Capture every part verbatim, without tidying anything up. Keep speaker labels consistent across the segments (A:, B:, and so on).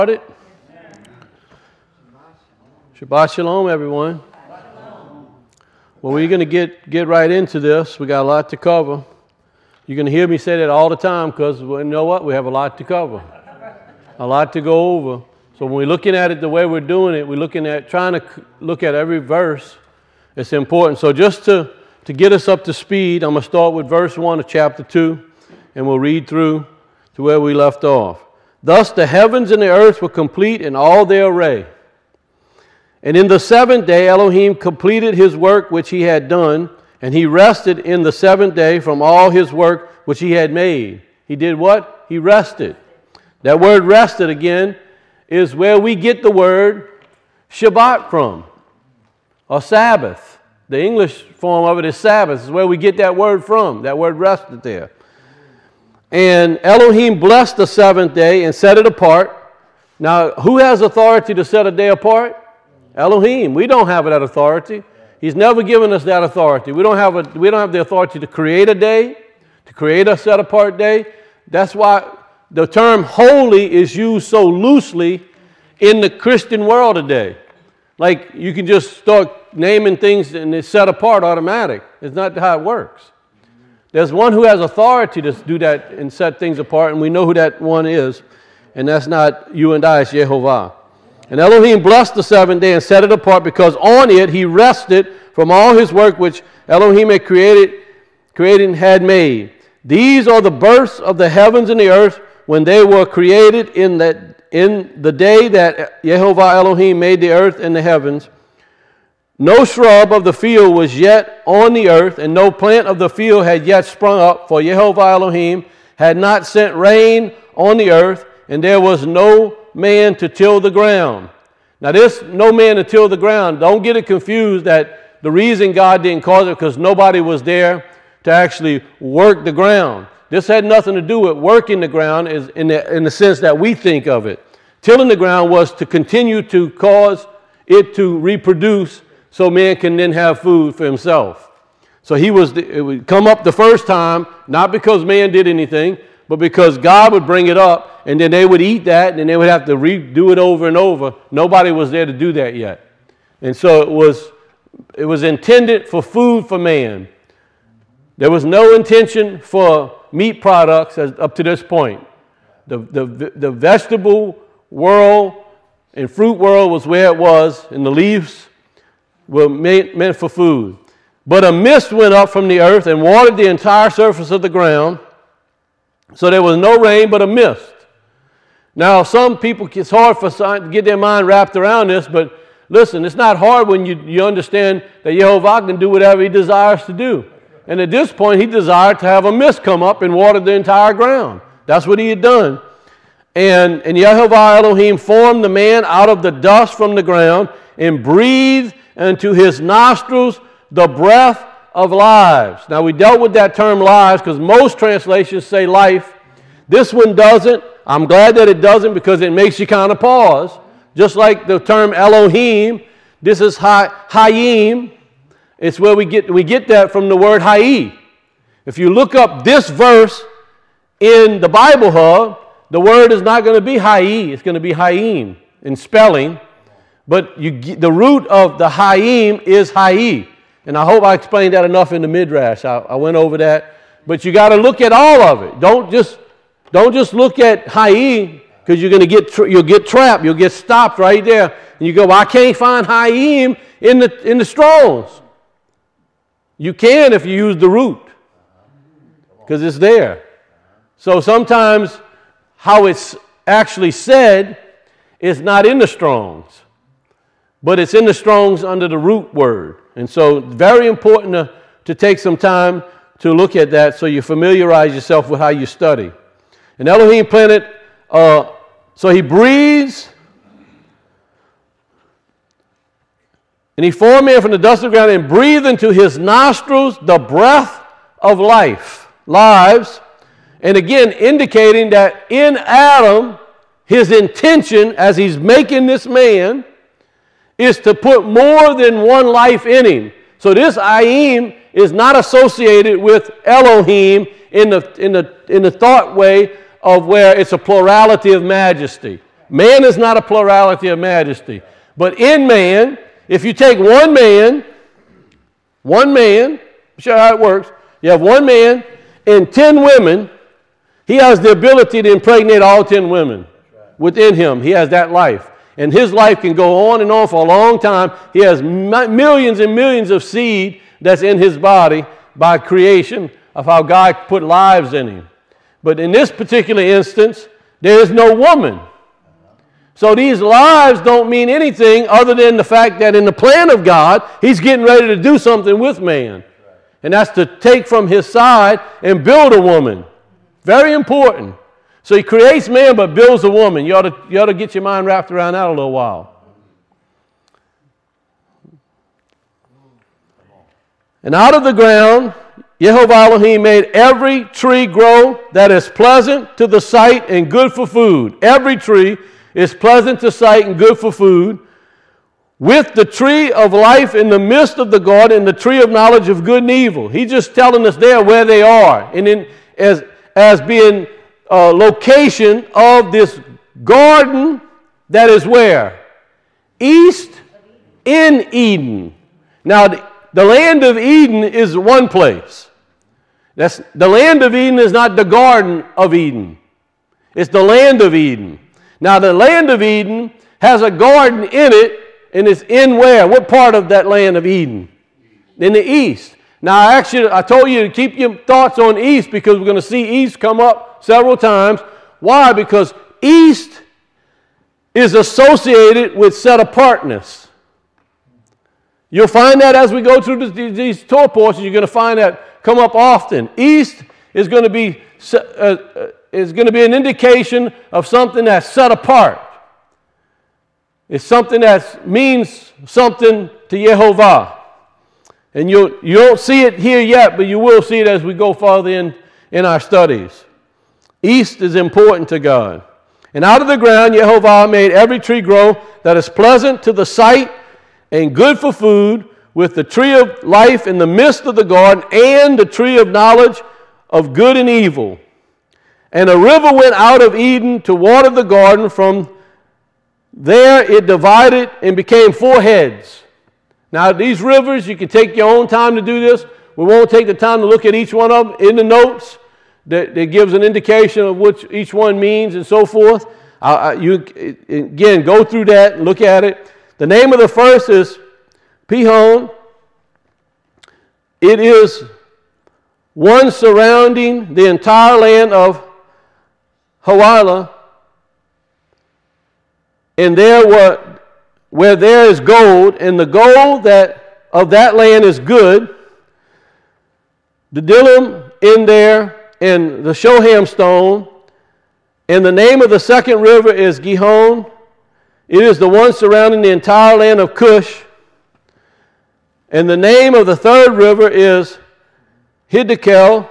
A: Started. Shabbat Shalom, everyone. Well, we're going to get get right into this. We got a lot to cover. You're going to hear me say that all the time because, well, you know what? We have a lot to cover, a lot to go over. So when we're looking at it the way we're doing it, we're looking at trying to look at every verse. It's important. So just to, to get us up to speed, I'm going to start with verse one of chapter two, and we'll read through to where we left off. Thus the heavens and the earth were complete in all their array. And in the seventh day Elohim completed his work which he had done, and he rested in the seventh day from all his work which he had made. He did what? He rested. That word rested, again, is where we get the word Shabbat from, or Sabbath. The English form of it is Sabbath. Is where we get that word from. That word rested there. And Elohim blessed the seventh day and set it apart. Now, who has authority to set a day apart? Elohim. We don't have that authority. He's never given us that authority. We don't have a, we don't have the authority to create a day, to create a set apart day. That's why the term holy is used so loosely in the Christian world today. Like you can just start naming things and it's set apart automatic. It's not how it works. There's one who has authority to do that and set things apart, and we know who that one is, and that's not you and I, it's Yehovah. And Elohim blessed the seventh day and set it apart because on it he rested from all his work which Elohim had created, created and had made. These are the births of the heavens and the earth when they were created in, that, in the day that Yehovah Elohim made the earth and the heavens. No shrub of the field was yet on the earth, and no plant of the field had yet sprung up, for Yehovah Elohim had not sent rain on the earth, and there was no man to till the ground. Now this no man to till the ground, don't get it confused that the reason God didn't cause it because nobody was there to actually work the ground. This had nothing to do with working the ground is in the, in the sense that we think of it. Tilling the ground was to continue to cause it to reproduce so man can then have food for himself. So he was, it would come up the first time, not because man did anything, but because God would bring it up, and then they would eat that, and then they would have to redo it over and over. Nobody was there to do that yet. And so it was, it was intended for food for man. There was no intention for meat products as, up to this point. The, the, the vegetable world and fruit world was where it was, and the leaves were made, meant for food. But a mist went up from the earth and watered the entire surface of the ground, so there was no rain but a mist. Now, some people, it's hard for some to get their mind wrapped around this, but listen, it's not hard when you, you understand that Yehovah can do whatever he desires to do. And at this point, he desired to have a mist come up and water the entire ground. That's what he had done. And, and Yehovah Elohim formed the man out of the dust from the ground and breathed into his nostrils the breath of lives. Now, we dealt with that term lives because most translations say life. This one doesn't. I'm glad that it doesn't because it makes you kind of pause. Just like the term Elohim, this is Hayim. It's where we get we get that from the word Hayi. If you look up this verse in the Bible Hub, the word is not going to be Hayi. It's going to be Hayim in spelling. But you, the root of the Hayim is Hayi. And I hope I explained that enough in the Midrash. I, I went over that. But you got to look at all of it. Don't just don't just look at Hayi because you're going to get tra- you'll get trapped. You'll get stopped right there. And you go, well, I can't find Hayim in the in the Strongs. You can if you use the root because it's there. So sometimes how it's actually said is not in the Strongs, but it's in the Strongs under the root word. And so very important to, to take some time to look at that so you familiarize yourself with how you study. And Elohim planted, uh, so he breathes, and he formed man from the dust of the ground and breathed into his nostrils the breath of life, lives, and again indicating that in Adam, his intention as he's making this man is to put more than one life in him. So this Ayim is not associated with Elohim in the in the in the thought way of where it's a plurality of majesty. Man is not a plurality of majesty. But in man, if you take one man, one man, show how it works. You have one man and ten women, he has the ability to impregnate all ten women. Within him, he has that life. And his life can go on and on for a long time. He has millions and millions of seed that's in his body by creation of how God put lives in him. But in this particular instance, there is no woman. So these lives don't mean anything other than the fact that in the plan of God, he's getting ready to do something with man. And that's to take from his side and build a woman. Very important. So he creates man but builds a woman. You ought to, you ought to get your mind wrapped around that a little while. And out of the ground, Yehovah Elohim made every tree grow that is pleasant to the sight and good for food. Every tree is pleasant to sight and good for food. With the tree of life in the midst of the garden and the tree of knowledge of good and evil. He's just telling us there where they are. And in, as, as being a location of this garden that is where? East in Eden. Now, the, the land of Eden is one place. That's, the land of Eden is not the Garden of Eden. It's the land of Eden. Now, the land of Eden has a garden in it, and it's in where? What part of that land of Eden? In the east. Now, I actually, I told you to keep your thoughts on east because we're going to see east come up several times. Why? Because east is associated with set-apartness. You'll find that as we go through this, these Torah portions, you're going to find that come up often. East is going to be uh, is going to be an indication of something that's set apart. It's something that means something to Yehovah. And you you don't see it here yet, but you will see it as we go further in, in our studies. East is important to God. And out of the ground Yehovah made every tree grow that is pleasant to the sight and good for food, with the tree of life in the midst of the garden, and the tree of knowledge of good and evil. And a river went out of Eden to water the garden. From there it divided and became four heads. Now these rivers, you can take your own time to do this. We won't take the time to look at each one of them in the notes. That, that gives an indication of what each one means and so forth. Uh, you again, go through that and look at it. The name of the first is Pihon. It is one surrounding the entire land of Havilah, and there were, where there is gold, and the gold that of that land is good. The Dillim in there, and the Shoham stone, and the name of the second river is Gihon. It is the one surrounding the entire land of Cush. And the name of the third river is Hiddekel.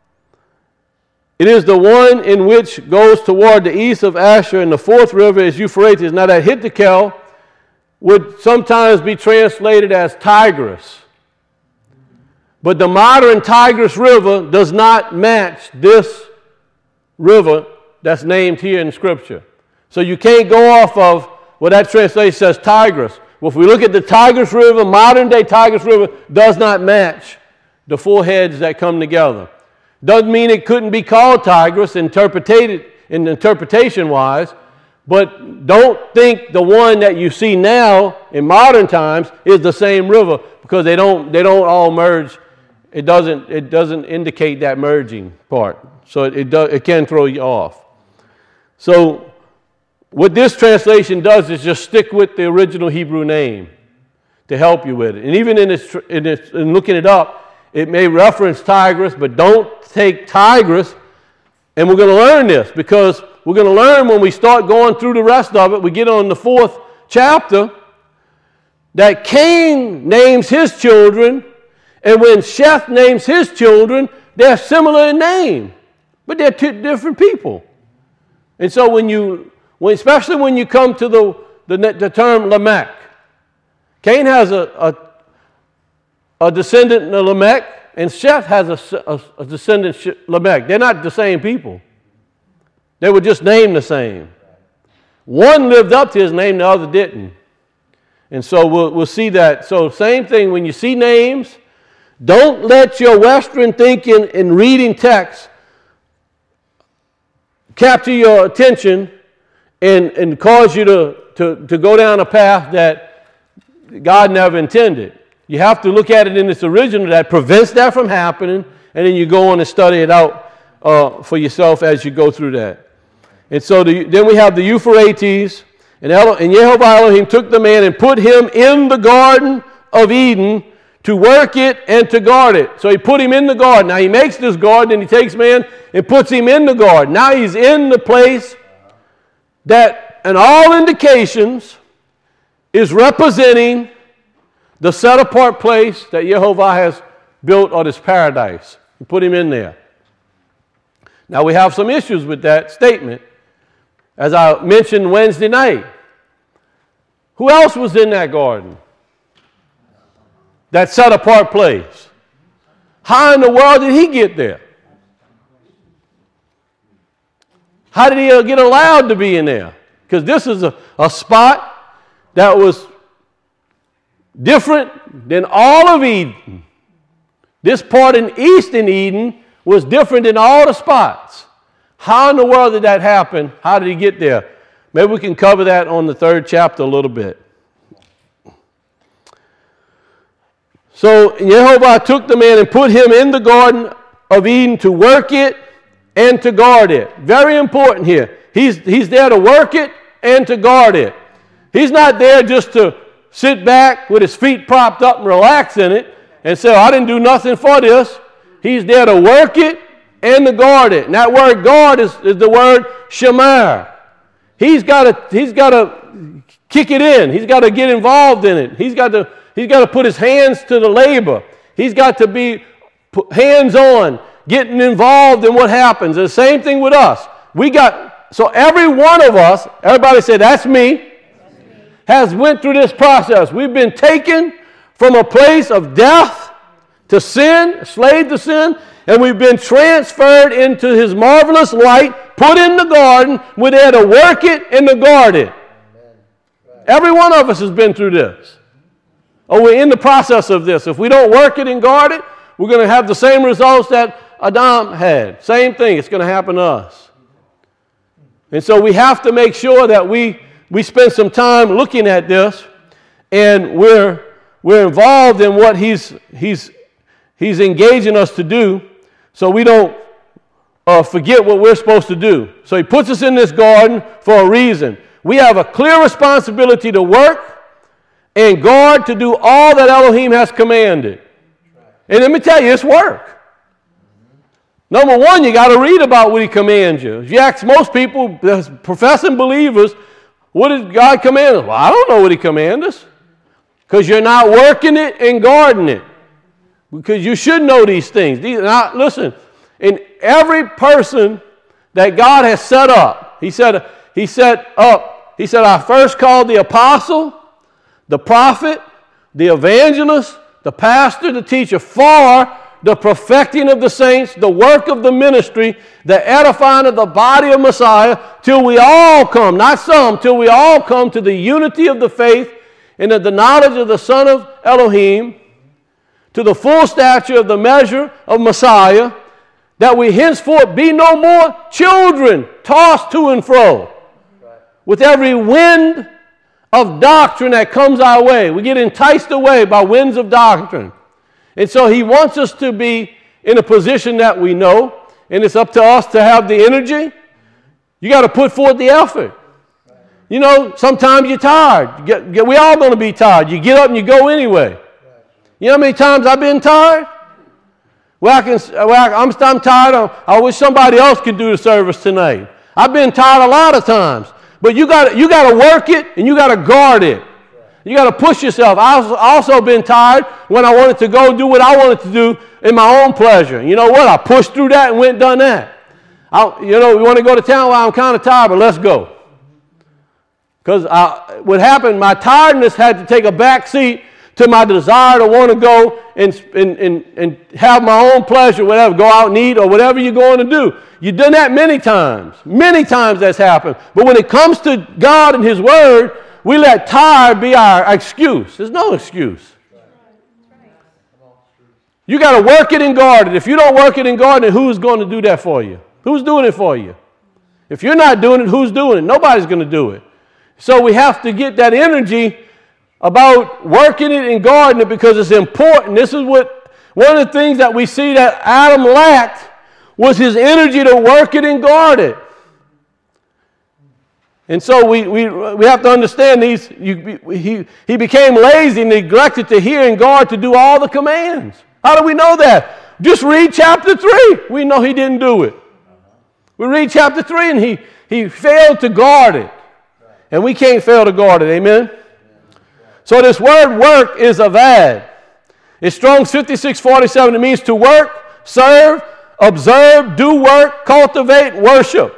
A: It is the one in which goes toward the east of Asher, and the fourth river is Euphrates. Now that Hiddekel would sometimes be translated as Tigris. But the modern Tigris River does not match this river that's named here in Scripture. So you can't go off of what that translation says Tigris. Well, if we look at the Tigris River, modern day Tigris River does not match the four heads that come together. Doesn't mean it couldn't be called Tigris, interpreted in interpretation wise, but don't think the one that you see now in modern times is the same river, because they don't they don't all merge. It doesn't it doesn't indicate that merging part, so it it, do, it can throw you off. So what this translation does is just stick with the original Hebrew name to help you with it. And even in, this, in, this, in looking it up, it may reference Tigris, but don't take Tigris. And we're going to learn this, because we're going to learn when we start going through the rest of it. We get on the fourth chapter that Cain names his children, and when Sheth names his children, they're similar in name, but they're two different people. And so when you When, especially when you come to the, the, the term Lamech. Cain has a, a, a descendant Lamech, and Sheth has a, a, a descendant Lamech. They're not the same people. They were just named the same. One lived up to his name, the other didn't. And so we'll, we'll see that. So same thing, when you see names, don't let your Western thinking and reading text capture your attention and, and cause you to, to, to go down a path that God never intended. You have to look at it in its original that prevents that from happening, and then you go on and study it out uh, for yourself as you go through that. And so the, then we have the Euphrates, and, Elo, and Yehovah Elohim took the man and put him in the Garden of Eden to work it and to guard it. So he put him in the garden. Now he makes this garden, and he takes man and puts him in the garden. Now he's in the place that, in all indications, is representing the set-apart place that Yehovah has built on his paradise. He put him in there. Now we have some issues with that statement. As I mentioned Wednesday night, who else was in that garden? That set-apart place. How in the world did he get there? How did he get allowed to be in there? Because this is a, a spot that was different than all of Eden. This part in eastern Eden was different than all the spots. How in the world did that happen? How did he get there? Maybe we can cover that on the third chapter a little bit. So Yehovah took the man and put him in the Garden of Eden to work it and to guard it. Very important here. He's, he's there to work it and to guard it. He's not there just to sit back with his feet propped up and relax in it and say, oh, I didn't do nothing for this. He's there to work it and to guard it. And that word guard is, is the word shamar. He's got to he's got to kick it in. He's got to get involved in it. He's got to he's got to put his hands to the labor. He's got to be hands-on, getting involved in what happens. The same thing with us. We got so every one of us, everybody say, that's me, has went through this process. We've been taken from a place of death to sin, slave to sin, and we've been transferred into his marvelous light, put in the garden. We're there to work it and to guard it. Every one of us has been through this. Or we're in the process of this. If we don't work it and guard it, we're going to have the same results that Adam had. Same thing. It's going to happen to us. And so we have to make sure that we, we spend some time looking at this, and we're, we're involved in what he's, he's, he's engaging us to do, so we don't uh, forget what we're supposed to do. So he puts us in this garden for a reason. We have a clear responsibility to work and guard to do all that Elohim has commanded. And let me tell you, it's work. Number one, you got to read about what he commands you. If you ask most people, professing believers, what did God command us? Well, I don't know what he commanded us. Because you're not working it and guarding it. Because you should know these things. These, now, listen, in every person that God has set up, he said, he set up, he said, I first called the apostle, the prophet, the evangelist, the pastor, the teacher, for the perfecting of the saints, the work of the ministry, the edifying of the body of Messiah, till we all come, not some, till we all come to the unity of the faith and of the knowledge of the Son of Elohim, to the full stature of the measure of Messiah, that we henceforth be no more children, tossed to and fro, with every wind of doctrine that comes our way. We get enticed away by winds of doctrine. And so he wants us to be in a position that we know, and it's up to us to have the energy. You got to put forth the effort. You know, sometimes you're tired. You get, get, we all going to be tired. You get up and you go anyway. You know how many times I've been tired? Well, I can, well I'm, I'm tired. I wish somebody else could do the service tonight. I've been tired a lot of times. But you got you got to work it and you got to guard it. You got to push yourself. I've also been tired when I wanted to go do what I wanted to do in my own pleasure. You know what? I pushed through that and went and done that. I, you know, we want to go to town. Well, I'm kind of tired, but let's go. Because what happened, my tiredness had to take a back seat to my desire to want to go and, and, and, and have my own pleasure, whatever, go out and eat or whatever you're going to do. You've done that many times. Many times that's happened. But when it comes to God and His Word, we let tired be our excuse. There's no excuse. You got to work it and guard it. If you don't work it and guard it, who's going to do that for you? Who's doing it for you? If you're not doing it, who's doing it? Nobody's going to do it. So we have to get that energy about working it and guarding it because it's important. This is what one of the things that we see that Adam lacked was his energy to work it and guard it. And so we, we, we have to understand these. You, he, he became lazy, neglected to hear and guard to do all the commands. How do we know that? Just read chapter three. We know he didn't do it. We read chapter three and he, he failed to guard it. And we can't fail to guard it. Amen? So this word work is avad. It's Strong's fifty-six forty-seven. It means to work, serve, observe, do work, cultivate, worship.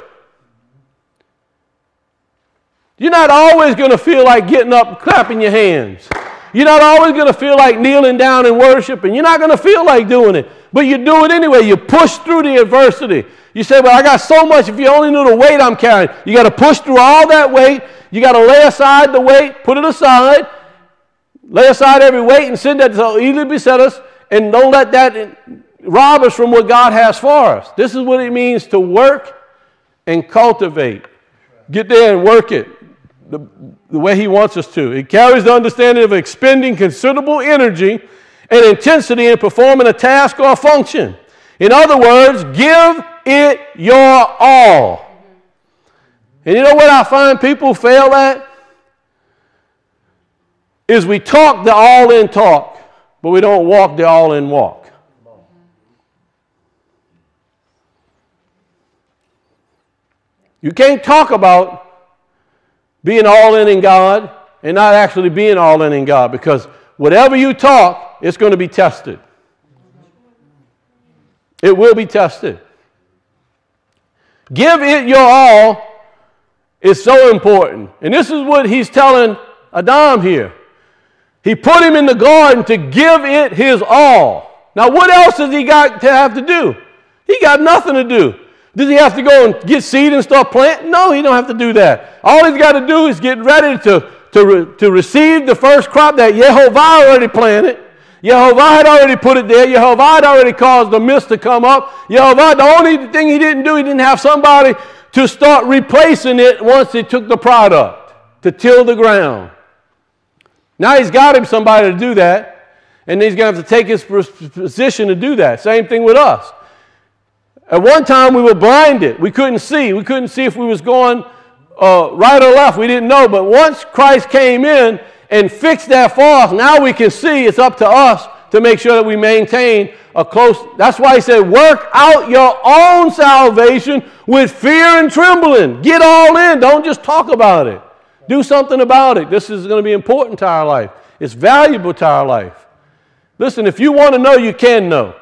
A: You're not always going to feel like getting up and clapping your hands. You're not always going to feel like kneeling down and worshiping. You're not going to feel like doing it. But you do it anyway. You push through the adversity. You say, well, I got so much. If you only knew the weight I'm carrying. You got to push through all that weight. You got to lay aside the weight, put it aside. Lay aside every weight and sin that so easily beset us. And don't let that rob us from what God has for us. This is what it means to work and cultivate. Get there and work it. The, the way He wants us to. It carries the understanding of expending considerable energy and intensity in performing a task or function. In other words, give it your all. And you know what I find people fail at? Is we talk the all-in talk, but we don't walk the all-in walk. You can't talk about being all in in God and not actually being all in in God, because whatever you talk, it's going to be tested. It will be tested. Give it your all is so important. And this is what He's telling Adam here. He put him in the garden to give it his all. Now what else has he got to have to do? He got nothing to do. Does he have to go and get seed and start planting? No, he don't have to do that. All he's got to do is get ready to, to, re, to receive the first crop that Yehovah already planted. Yehovah had already put it there. Yehovah had already caused the mist to come up. Yehovah, the only thing he didn't do, he didn't have somebody to start replacing it once he took the product, to till the ground. Now he's got him somebody to do that, and he's going to have to take his position to do that. Same thing with us. At one time, we were blinded. We couldn't see. We couldn't see if we was going uh, right or left. We didn't know. But once Christ came in and fixed that for us, now we can see. It's up to us to make sure that we maintain a close. That's why he said, work out your own salvation with fear and trembling. Get all in. Don't just talk about it. Do something about it. This is going to be important to our life. It's valuable to our life. Listen, if you want to know, you can know.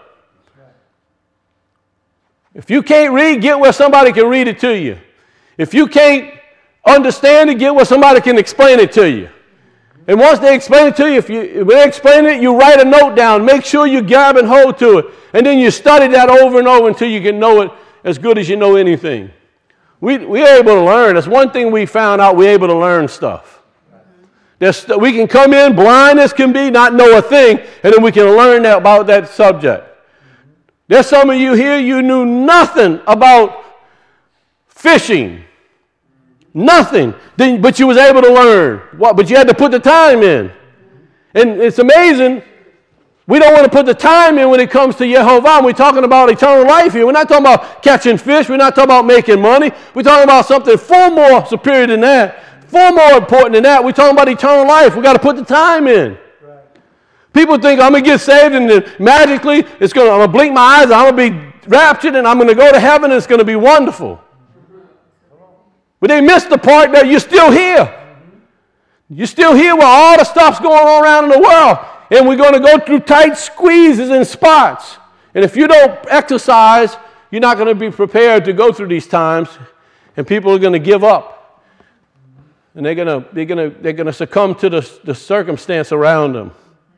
A: If you can't read, get where somebody can read it to you. If you can't understand it, get where somebody can explain it to you. And once they explain it to you, if you when they explain it, you write a note down. Make sure you grab and hold to it. And then you study that over and over until you can know it as good as you know anything. We, we're able to learn. That's one thing we found out. We're able to learn stuff. There's, we can come in blind as can be, not know a thing, and then we can learn that, about that subject. There's some of you here, you knew nothing about fishing. Nothing. But you was able to learn. But you had to put the time in. And it's amazing. We don't want to put the time in when it comes to Yehovah. We're talking about eternal life here. We're not talking about catching fish. We're not talking about making money. We're talking about something far more superior than that. Far more important than that. We're talking about eternal life. We've got to put the time in. People think I'm going to get saved and then magically it's going to, I'm going to blink my eyes and I'm going to be raptured and I'm going to go to heaven and it's going to be wonderful. But they missed the part that you're still here. You're still here where all the stuff's going on around in the world. And we're going to go through tight squeezes and spots. And if you don't exercise, you're not going to be prepared to go through these times. And people are going to give up. And they're going to, they're going to, they're going to succumb to the, the circumstance around them.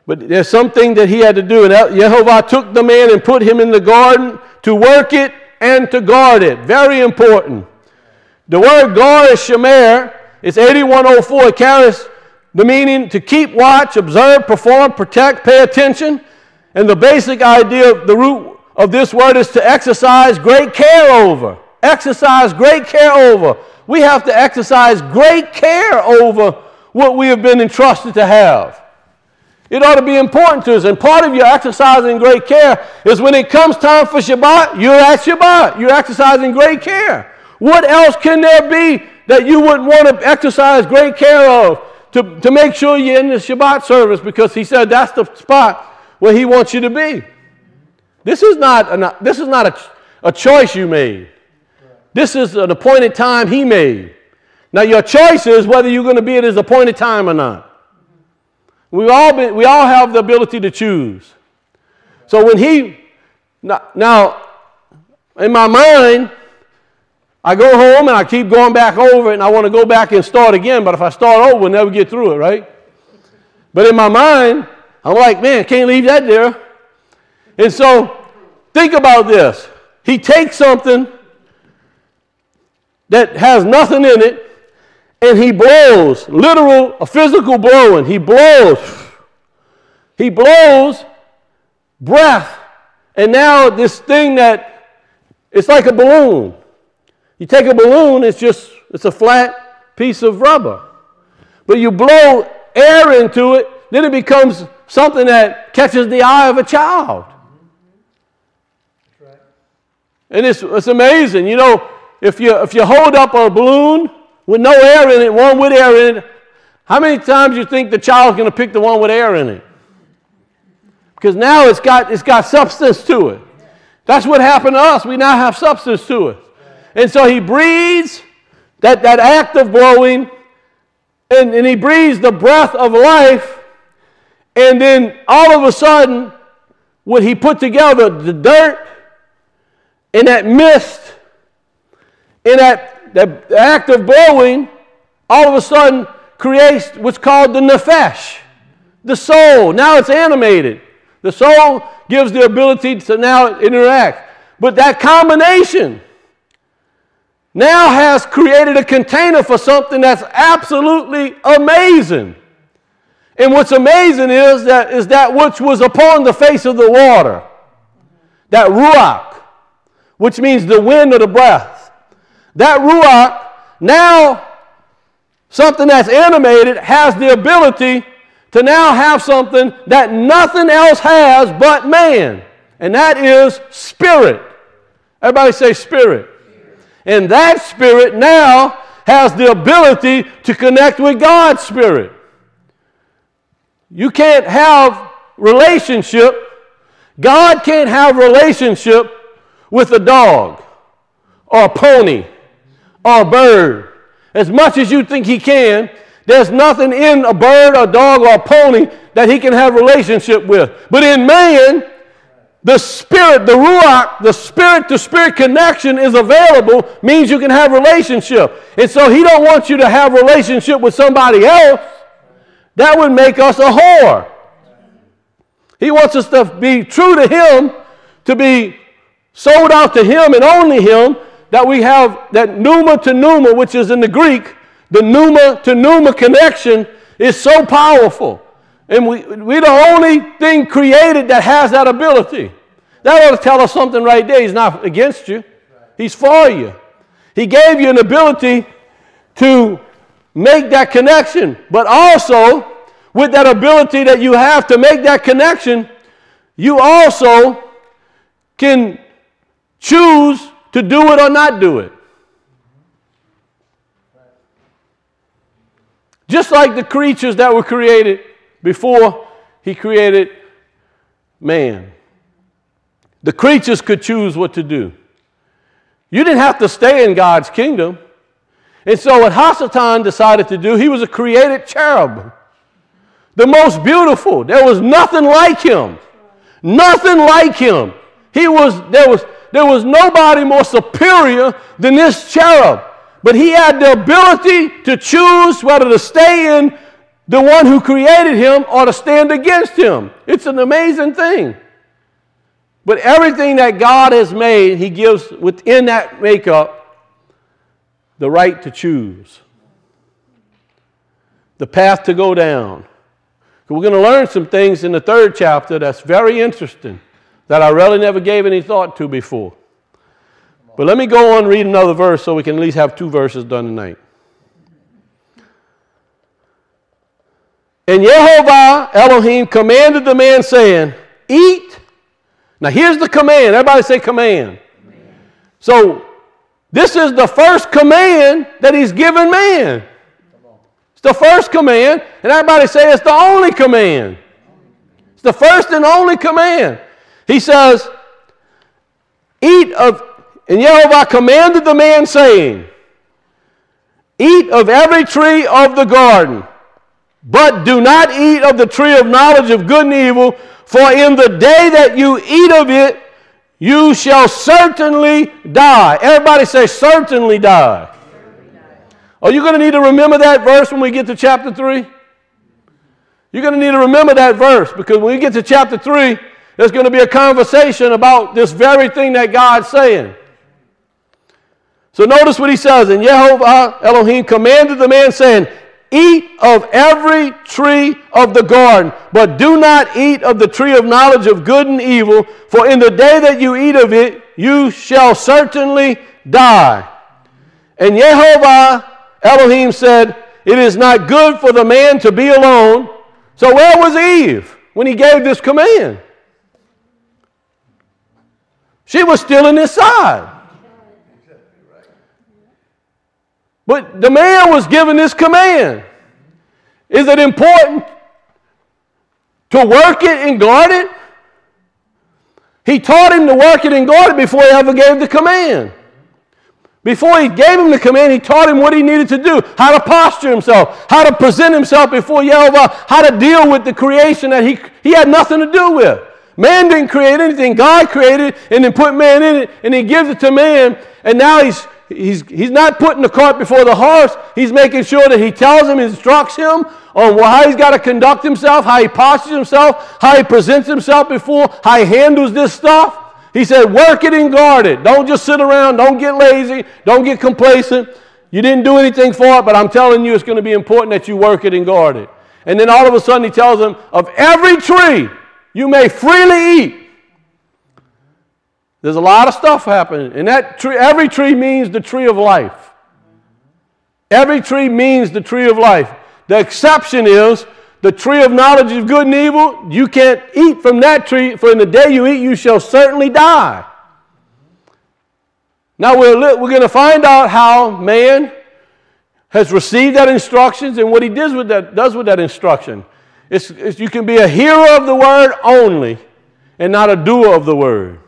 A: But there's something that he had to do. And Jehovah took the man and put him in the garden to work it and to guard it. Very important. The word guard is shemer. It's eighty-one oh four. It carries the meaning to keep watch, observe, perform, protect, pay attention. And the basic idea of the root of this word is to exercise great care over. Exercise great care over. We have to exercise great care over what we have been entrusted to have. It ought to be important to us. And part of your exercising great care is when it comes time for Shabbat, you're at Shabbat. You're exercising great care. What else can there be that you wouldn't want to exercise great care of to, to make sure you're in the Shabbat service? Because he said that's the spot where he wants you to be. This is not, a, this is not a, a choice you made. This is an appointed time he made. Now your choice is whether you're going to be at his appointed time or not. We all, been, we all have the ability to choose. So when he, now, in my mind, I go home and I keep going back over it and I want to go back and start again, but if I start over, we'll never get through it, right? But in my mind, I'm like, man, can't leave that there. And so, think about this. He takes something that has nothing in it, and he blows, literal, a physical blowing. He blows. He blows breath. And now this thing that, it's like a balloon. You take a balloon, it's just, it's a flat piece of rubber. But you blow air into it, then it becomes something that catches the eye of a child. That's right. And it's, it's amazing. You know, if you, if you hold up a balloon with no air in it, one with air in it, how many times do you think the child's going to pick the one with air in it? Because now it's got, it's got substance to it. That's what happened to us. We now have substance to it. And so he breathes that, that act of blowing, and, and he breathes the breath of life, and then all of a sudden, what he put together, the dirt and that mist, and that that act of blowing, all of a sudden creates what's called the nefesh, the soul. Now it's animated. The soul gives the ability to now interact. But that combination now has created a container for something that's absolutely amazing. And what's amazing is that is that which was upon the face of the water, that ruach, which means the wind or the breath. That ruach, now something that's animated, has the ability to now have something that nothing else has but man. And that is spirit. Everybody say spirit. And that spirit now has the ability to connect with God's spirit. You can't have relationship. God can't have relationship with a dog or a pony or a bird. As much as you think he can, there's nothing in a bird, a dog, or a pony that he can have relationship with. But in man, the spirit, the ruach, the spirit-to-spirit connection is available, means you can have relationship. And so he don't want you to have relationship with somebody else. That would make us a whore. He wants us to be true to him, to be sold out to him and only him, that we have that pneuma to pneuma, which is in the Greek, the pneuma to pneuma connection is so powerful. And we, we're the only thing created that has that ability. That ought to tell us something right there. He's not against you. He's for you. He gave you an ability to make that connection. But also, with that ability that you have to make that connection, you also can choose to do it or not do it. Just like the creatures that were created before he created man. The creatures could choose what to do. You didn't have to stay in God's kingdom. And so what Hasatan decided to do, he was a created cherub. The most beautiful. There was nothing like him. Nothing like him. He was, there was, there was nobody more superior than this cherub. But he had the ability to choose whether to stay in the one who created him or to stand against him. It's an amazing thing. But everything that God has made, he gives within that makeup the right to choose, the path to go down. We're going to learn some things in the third chapter that's very interesting that I really never gave any thought to before. But let me go on and read another verse so we can at least have two verses done tonight. And Yehovah Elohim commanded the man, saying, eat. Now here's the command. Everybody say command. Command. So this is the first command that he's given man. It's the first command, and everybody say it's the only command. It's the first and only command. He says, eat of, and Yehovah commanded the man, saying, eat of every tree of the garden, but do not eat of the tree of knowledge of good and evil, for in the day that you eat of it, you shall certainly die. Everybody say, certainly die. Are you going to need to remember that verse when we get to chapter three? You're going to need to remember that verse, because when we get to chapter three, there's going to be a conversation about this very thing that God's saying. So notice what he says. And Yehovah Elohim commanded the man, saying, eat of every tree of the garden, but do not eat of the tree of knowledge of good and evil, for in the day that you eat of it, you shall certainly die. And Yehovah Elohim said, it is not good for the man to be alone. So where was Eve when he gave this command? She was still in his side. But the man was given this command. Is it important to work it and guard it? He taught him to work it and guard it before he ever gave the command. Before he gave him the command, he taught him what he needed to do, how to posture himself, how to present himself before Yehovah, how to deal with the creation that he, he had nothing to do with. Man didn't create anything. God created and then put man in it, and he gives it to man, and now he's He's, he's not putting the cart before the horse. He's making sure that he tells him, instructs him on how he's got to conduct himself, how he postures himself, how he presents himself before, how he handles this stuff. He said, work it and guard it. Don't just sit around. Don't get lazy. Don't get complacent. You didn't do anything for it, but I'm telling you it's going to be important that you work it and guard it. And then all of a sudden he tells him, of every tree you may freely eat. There's a lot of stuff happening. And that tree, every tree means the tree of life. Every tree means the tree of life. The exception is the tree of knowledge of good and evil. You can't eat from that tree, for in the day you eat, you shall certainly die. Now we're, we're going to find out how man has received that instructions and what he does with that, does with that instruction. It's, it's, you can be a hearer of the word only and not a doer of the word.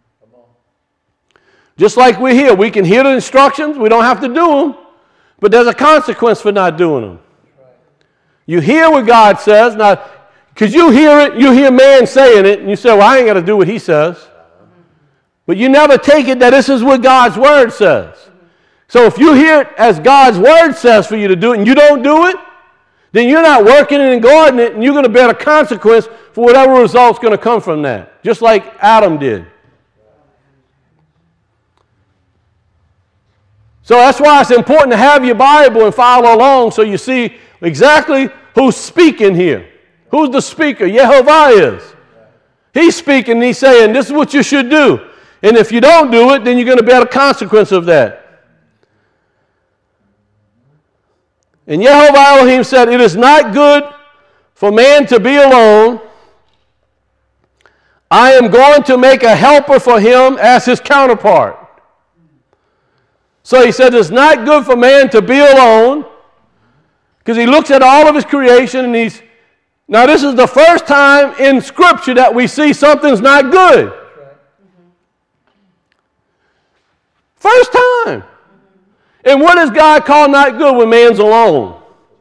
A: Just like we're here, we can hear the instructions, we don't have to do them, but there's a consequence for not doing them. You hear what God says, now, because you hear it, you hear man saying it, and you say, well, I ain't got to do what he says. But you never take it that this is what God's word says. So if you hear it as God's word says for you to do it, and you don't do it, then you're not working it and guarding it, and you're going to bear the consequence for whatever result's going to come from that, just like Adam did. So that's why it's important to have your Bible and follow along so you see exactly who's speaking here. Who's the speaker? Yehovah is. He's speaking and he's saying, this is what you should do. And if you don't do it, then you're going to bear the consequence of that. And Yehovah Elohim said, it is not good for man to be alone. I am going to make a helper for him as his counterpart. So he said it's not good for man to be alone, because he looks at all of his creation and he's, now this is the first time in Scripture that we see something's not good. First time. And what does God call not good when man's alone?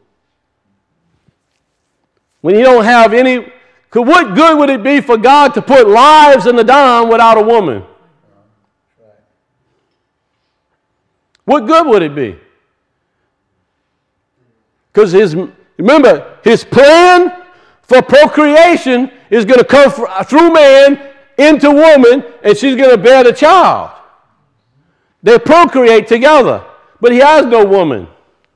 A: When you don't have any, because what good would it be for God to put lives in the dime without a woman? What good would it be? Because his, Remember, his plan for procreation is going to come through man into woman, and she's going to bear the child. They procreate together, but he has no woman.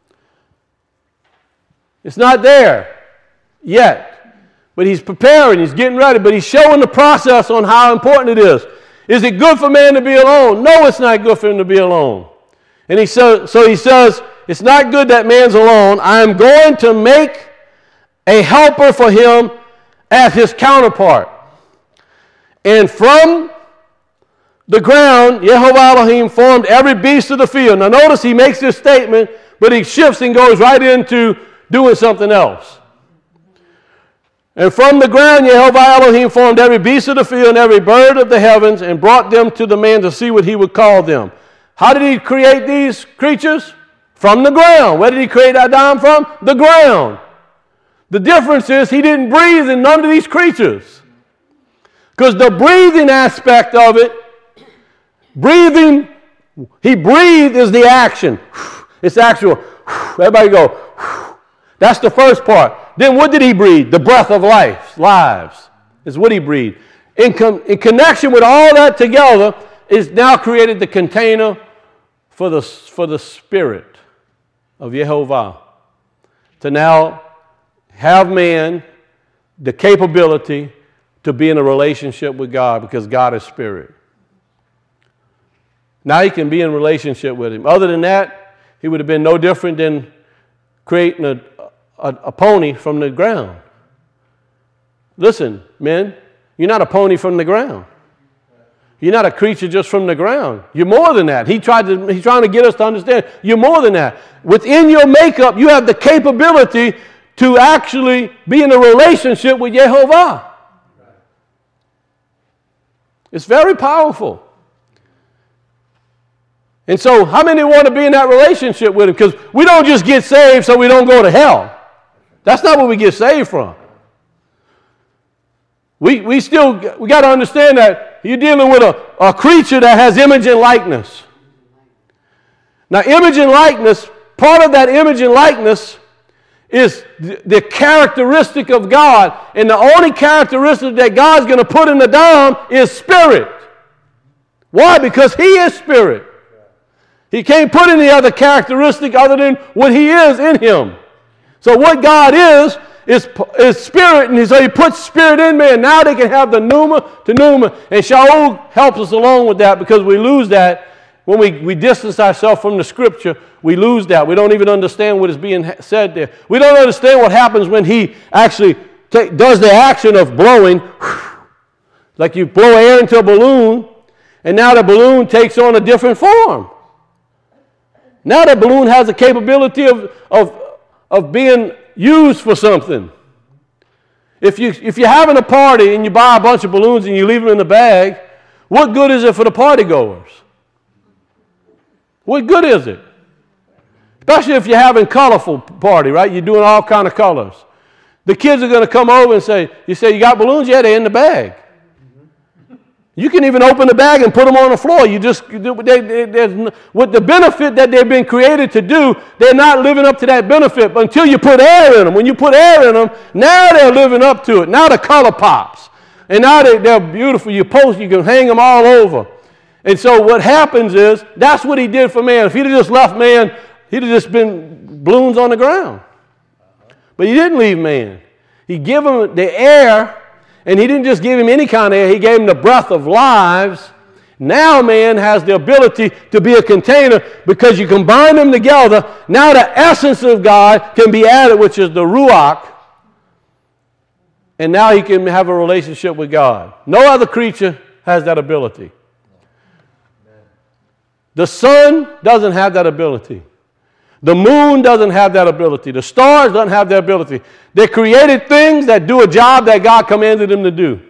A: It's not there yet, but he's preparing, he's getting ready, but he's showing the process on how important it is. Is it good for man to be alone? No, it's not good for him to be alone. And he so, so he says, it's not good that man's alone. I am going to make a helper for him as his counterpart. And from the ground, Yehovah Elohim formed every beast of the field. Now notice he makes this statement, but he shifts and goes right into doing something else. And from the ground, Yehovah Elohim formed every beast of the field and every bird of the heavens and brought them to the man to see what he would call them. How did he create these creatures? From the ground. Where did he create Adam from? The ground. The difference is he didn't breathe in none of these creatures. Because the breathing aspect of it, breathing, he breathed is the action. It's actual. Everybody go. That's the first part. Then what did he breathe? The breath of life, lives, is what he breathed. In, com- in connection with all that together, is now created the container for the, for the Spirit of Yehovah to now have man the capability to be in a relationship with God, because God is Spirit. Now he can be in relationship with him. Other than that, he would have been no different than creating a, a, a pony from the ground. Listen, men, you're not a pony from the ground. You're not a creature just from the ground. You're more than that. He tried to, he's trying to get us to understand you're more than that. Within your makeup, you have the capability to actually be in a relationship with Yehovah. It's very powerful. And so, how many want to be in that relationship with him? Because we don't just get saved so we don't go to hell. That's not what we get saved from. We, we still, we got to understand that you're dealing with a, a creature that has image and likeness. Now, image and likeness, part of that image and likeness is the, the characteristic of God. And the only characteristic that God's going to put in the dome is spirit. Why? Because he is spirit. He can't put any other characteristic other than what he is in him. So what God is, is, is spirit, and so he puts spirit in man. Now they can have the pneuma to pneuma. And Shaul helps us along with that, because we lose that. When we, we distance ourselves from the Scripture, we lose that. We don't even understand what is being said there. We don't understand what happens when he actually take, does the action of blowing. Like you blow air into a balloon, and now the balloon takes on a different form. Now that balloon has the capability of, of, of being used for something. If, you, if you're having a party and you buy a bunch of balloons and you leave them in the bag, what good is it for the party goers? What good is it? Especially if you're having a colorful party, right? You're doing all kind of colors. The kids are going to come over and say, you say, you got balloons? Yeah, they're in the bag. You can even open the bag and put them on the floor. You just, they, they, there's, with the benefit that they've been created to do, they're not living up to that benefit. But until you put air in them, when you put air in them, now they're living up to it. Now the color pops. And now they, they're beautiful. You post, you can hang them all over. And so what happens is, that's what he did for man. If he'd have just left man, he'd have just been balloons on the ground. But he didn't leave man. He gave him the air. And he didn't just give him any kind of air, he gave him the breath of lives. Now man has the ability to be a container, because you combine them together. Now the essence of God can be added, which is the Ruach. And now he can have a relationship with God. No other creature has that ability. The sun doesn't have that ability. The moon doesn't have that ability. The stars don't have that ability. They created things that do a job that God commanded them to do.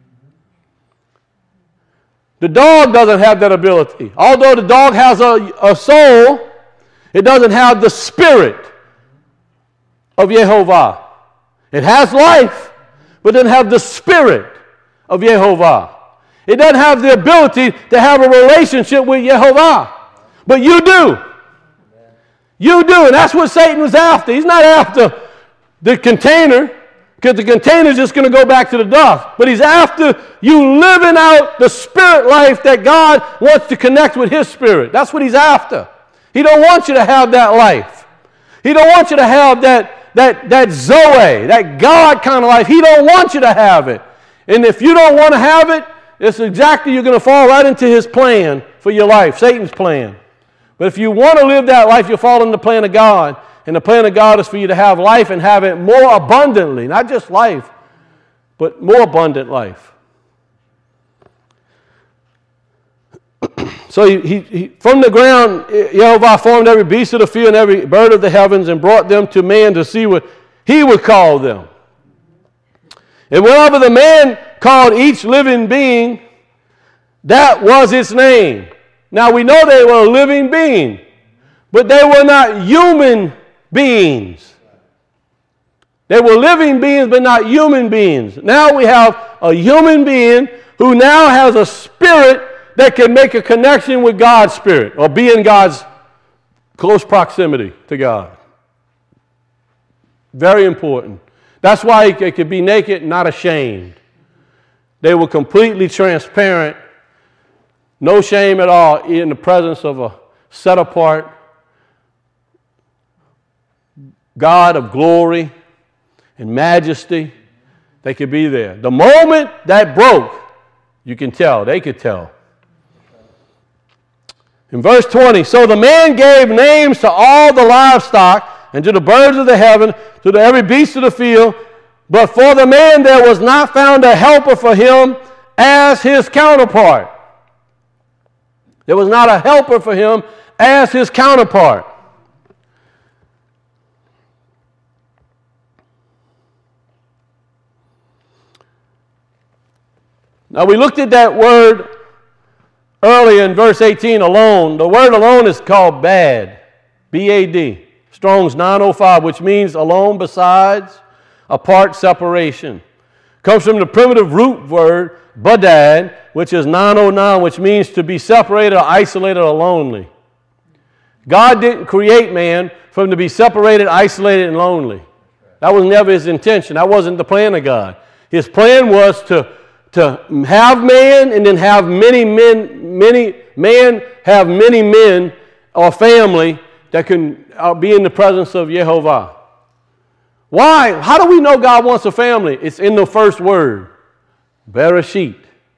A: The dog doesn't have that ability. Although the dog has a, a soul, it doesn't have the spirit of Yehovah. It has life, but doesn't have the spirit of Yehovah. It doesn't have the ability to have a relationship with Yehovah. But you do. You do, and that's what Satan was after. He's not after the container, because the container is just going to go back to the dust. But he's after you living out the spirit life that God wants to connect with his spirit. That's what he's after. He don't want you to have that life. He don't want you to have that, that, that Zoe, that God kind of life. He don't want you to have it. And if you don't want to have it, it's exactly you're going to fall right into his plan for your life, Satan's plan. But if you want to live that life, you'll fall in the plan of God. And the plan of God is for you to have life and have it more abundantly. Not just life, but more abundant life. So he, he, he, from the ground, Jehovah formed every beast of the field and every bird of the heavens and brought them to man to see what he would call them. And whenever the man called each living being, that was its name. Now we know they were a living being, but they were not human beings. They were living beings, but not human beings. Now we have a human being who now has a spirit that can make a connection with God's spirit or be in God's close proximity to God. Very important. That's why they could be naked and not ashamed. They were completely transparent, no shame at all in the presence of a set apart God of glory and majesty. They could be there. The moment that broke, you can tell, they could tell. In verse twenty, so the man gave names to all the livestock and to the birds of the heaven, to the every beast of the field, but for the man there was not found a helper for him as his counterpart. There was not a helper for him as his counterpart. Now we looked at that word earlier in verse eighteen, alone. The word alone is called bad, B A D. Strong's nine oh five, which means alone, besides, apart, separation. Comes from the primitive root word, badad, which is nine oh nine, which means to be separated or isolated or lonely. God didn't create man for him to be separated, isolated, and lonely. That was never his intention. That wasn't the plan of God. His plan was to To have man and then have many men, many man have many men or family that can uh, be in the presence of Jehovah. Why? How do we know God wants a family? It's in the first word, Bereshit.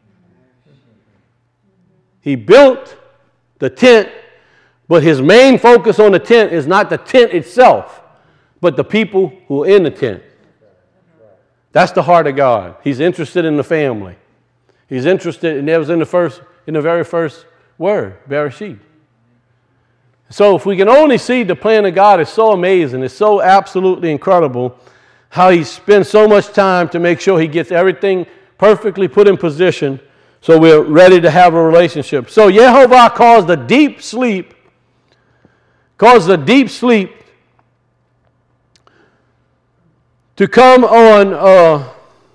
A: He built the tent, but his main focus on the tent is not the tent itself, but the people who are in the tent. That's the heart of God. He's interested in the family. He's interested, and that was in the first, in the very first word, Bereshit. So if we can only see the plan of God is so amazing, it's so absolutely incredible how he spends so much time to make sure he gets everything perfectly put in position so we're ready to have a relationship. So Jehovah caused the deep sleep, caused the deep sleep to come on uh,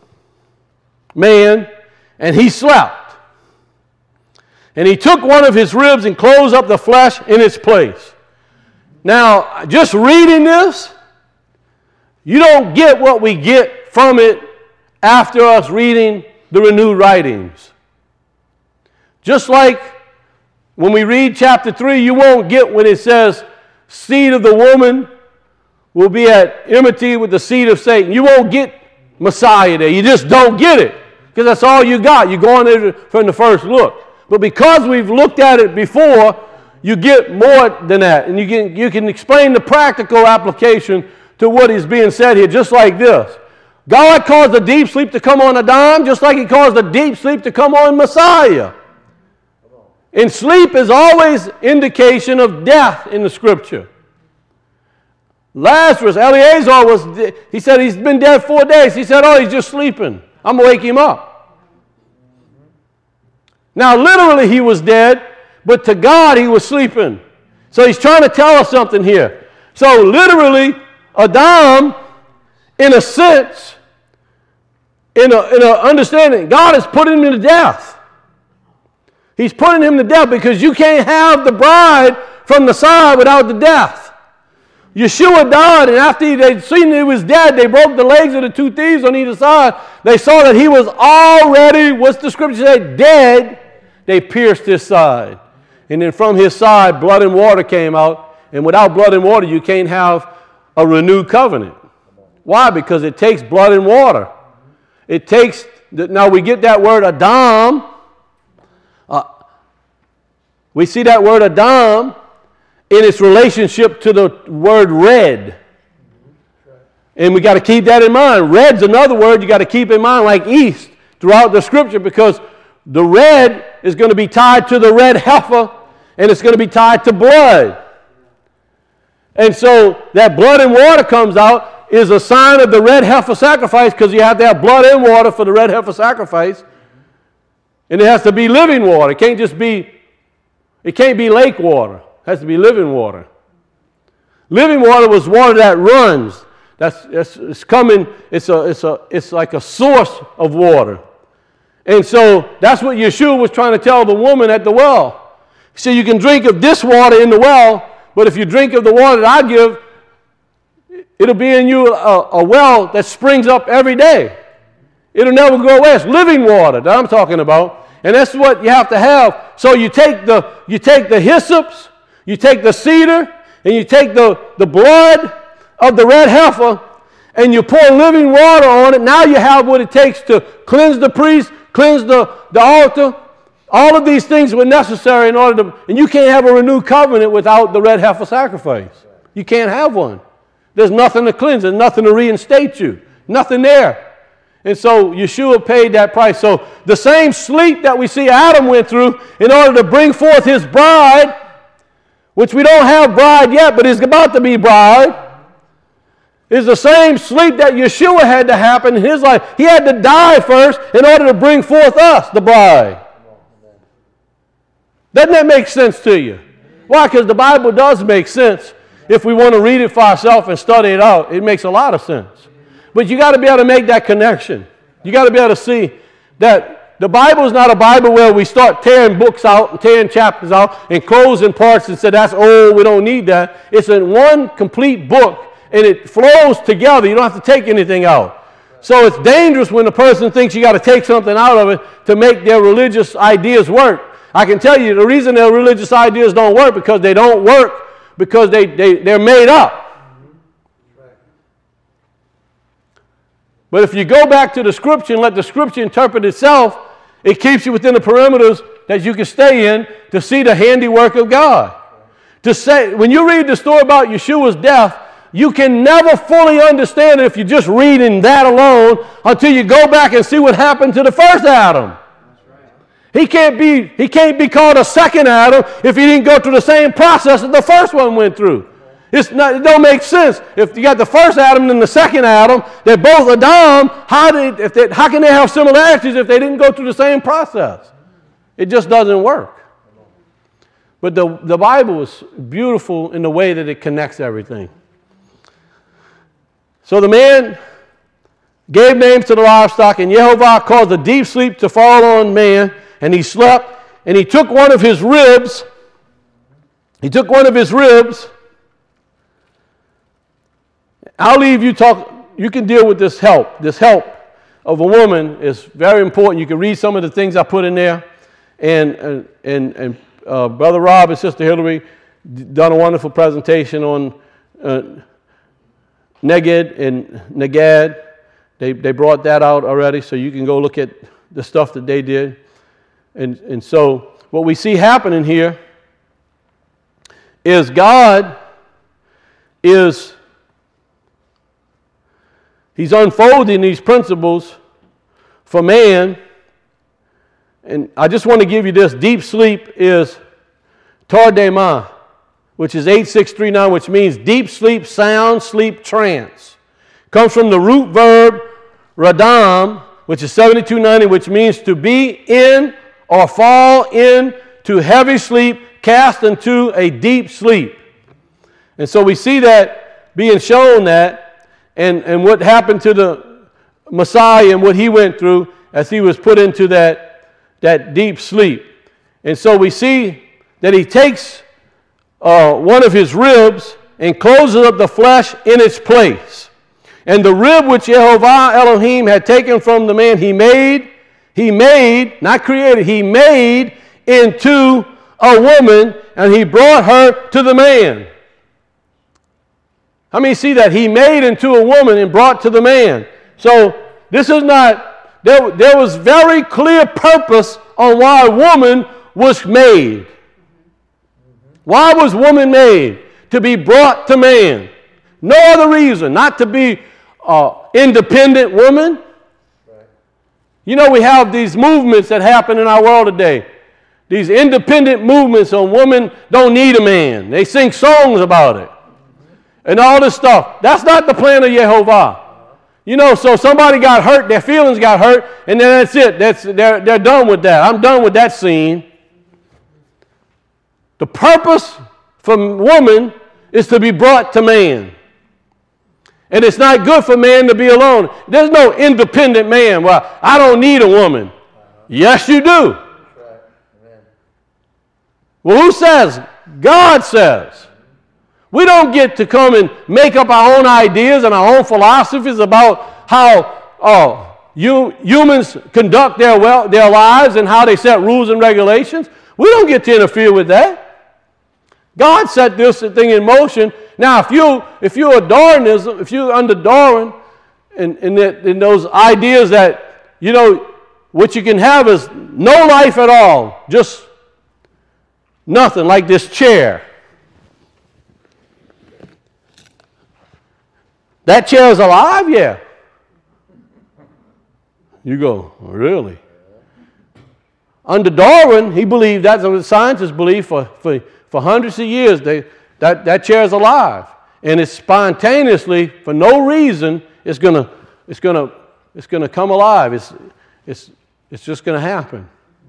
A: man, and he slept. And he took one of his ribs and closed up the flesh in its place. Now, just reading this, you don't get what we get from it after us reading the renewed writings. Just like when we read chapter three, you won't get when it says, seed of the woman will be at enmity with the seed of Satan. You won't get Messiah there. You just don't get it because that's all you got. You're going there from the first look. But because we've looked at it before, you get more than that. And you can, you can explain the practical application to what is being said here just like this. God caused the deep sleep to come on Adam just like he caused the deep sleep to come on Messiah. And sleep is always indication of death in the Scripture. Lazarus, Eleazar, was, he said he's been dead four days. He said, oh, he's just sleeping. I'm going to wake him up. Now, literally, he was dead, but to God, he was sleeping. So he's trying to tell us something here. So literally, Adam, in a sense, in a, in a understanding, God is putting him to death. He's putting him to death because you can't have the bride from the side without the death. Yeshua died, and after they'd seen he was dead, they broke the legs of the two thieves on either side. They saw that he was already, what's the scripture say, dead. They pierced his side. And then from his side, blood and water came out. And without blood and water, you can't have a renewed covenant. Why? Because it takes blood and water. It takes, now we get that word Adam. Uh, we see that word Adam in its relationship to the word red. And we got to keep that in mind. Red's another word you got to keep in mind, like east, throughout the scripture, because the red is going to be tied to the red heifer, and it's going to be tied to blood. And so that blood and water comes out is a sign of the red heifer sacrifice, because you have to have blood and water for the red heifer sacrifice. And it has to be living water. It can't just be, it can't be lake water. It has to be living water. Living water was water that runs. That's, that's it's coming, it's a it's a it's like a source of water. And so that's what Yeshua was trying to tell the woman at the well. He said, you can drink of this water in the well, but if you drink of the water that I give, it'll be in you a, a well that springs up every day. It'll never go away. It's living water that I'm talking about. And that's what you have to have. So you take the you take the hyssops, you take the cedar, and you take the, the blood of the red heifer, and you pour living water on it. Now you have what it takes to cleanse the priest, cleanse the, the altar. All of these things were necessary in order to, and you can't have a renewed covenant without the red heifer sacrifice. You can't have one. There's nothing to cleanse. There's nothing to reinstate you. Nothing there. And so Yeshua paid that price. So the same sleep that we see Adam went through in order to bring forth his bride, which we don't have bride yet, but is about to be bride, is the same sleep that Yeshua had to happen in his life. He had to die first in order to bring forth us, the bride. Doesn't that make sense to you? Why? Because the Bible does make sense. If we want to read it for ourselves and study it out, it makes a lot of sense. But you got to be able to make that connection. You got to be able to see that the Bible is not a Bible where we start tearing books out and tearing chapters out and closing parts and say, that's old, we don't need that. It's in one complete book, and it flows together. You don't have to take anything out. So it's dangerous when a person thinks you got to take something out of it to make their religious ideas work. I can tell you the reason their religious ideas don't work because they don't work because they, they, they're made up. But if you go back to the scripture and let the scripture interpret itself, it keeps you within the perimeters that you can stay in to see the handiwork of God. To say, when you read the story about Yeshua's death, you can never fully understand it if you're just reading that alone until you go back and see what happened to the first Adam. He can't be, he can't be called a second Adam if he didn't go through the same process that the first one went through. It's not, it don't make sense. If you got the first Adam and the second Adam, they're both Adam, how, did, if they, how can they have similarities if they didn't go through the same process? It just doesn't work. But the, the Bible is beautiful in the way that it connects everything. So the man gave names to the livestock, and Yehovah caused a deep sleep to fall on man, and he slept, and he took one of his ribs, he took one of his ribs, I'll leave you talk, you can deal with this help. This help of a woman is very important. You can read some of the things I put in there. And, and, and, and uh, Brother Rob and Sister Hillary done a wonderful presentation on uh, Neged and Negad. They, they brought that out already, so you can go look at the stuff that they did. And, and so what we see happening here is God is... He's unfolding these principles for man. And I just want to give you this. Deep sleep is tardema, which is eight six three nine, which means deep sleep, sound sleep, trance. Comes from the root verb radam, which is seventy-two ninety, which means to be in or fall into heavy sleep, cast into a deep sleep. And so we see that being shown that. And, and what happened to the Messiah and what he went through as he was put into that, that deep sleep. And so we see that he takes uh, one of his ribs and closes up the flesh in its place. And the rib which Jehovah Elohim had taken from the man, he made, he made, not created, he made into a woman, and he brought her to the man. How many see that? He made into a woman and brought to the man. So this is not, there, there was very clear purpose on why a woman was made. Why was woman made? To be brought to man. No other reason. Not to be an independent woman. Right. You know, we have these movements that happen in our world today. These independent movements on women don't need a man. They sing songs about it. And all this stuff. That's not the plan of Jehovah. You know, so somebody got hurt, their feelings got hurt, and then that's it. That's, they're, they're done with that. I'm done with that scene. The purpose for woman is to be brought to man. And it's not good for man to be alone. There's no independent man. Well, I don't need a woman. Uh-huh. Yes, you do. Right. Well, who says? God says. We don't get to come and make up our own ideas and our own philosophies about how uh, you, humans conduct their, well, their lives and how they set rules and regulations. We don't get to interfere with that. God set this thing in motion. Now, if you if you're a Darwinism, if you're under Darwin, and in, in, in those ideas that, you know, what you can have is no life at all, just nothing, like this chair. That chair is alive? Yeah. You go, really? Under Darwin, he believed, that's what scientists believe for, for, for hundreds of years, they, that, that chair is alive. And it's spontaneously, for no reason, it's gonna, it's gonna, it's gonna come alive. It's, it's, it's just gonna happen.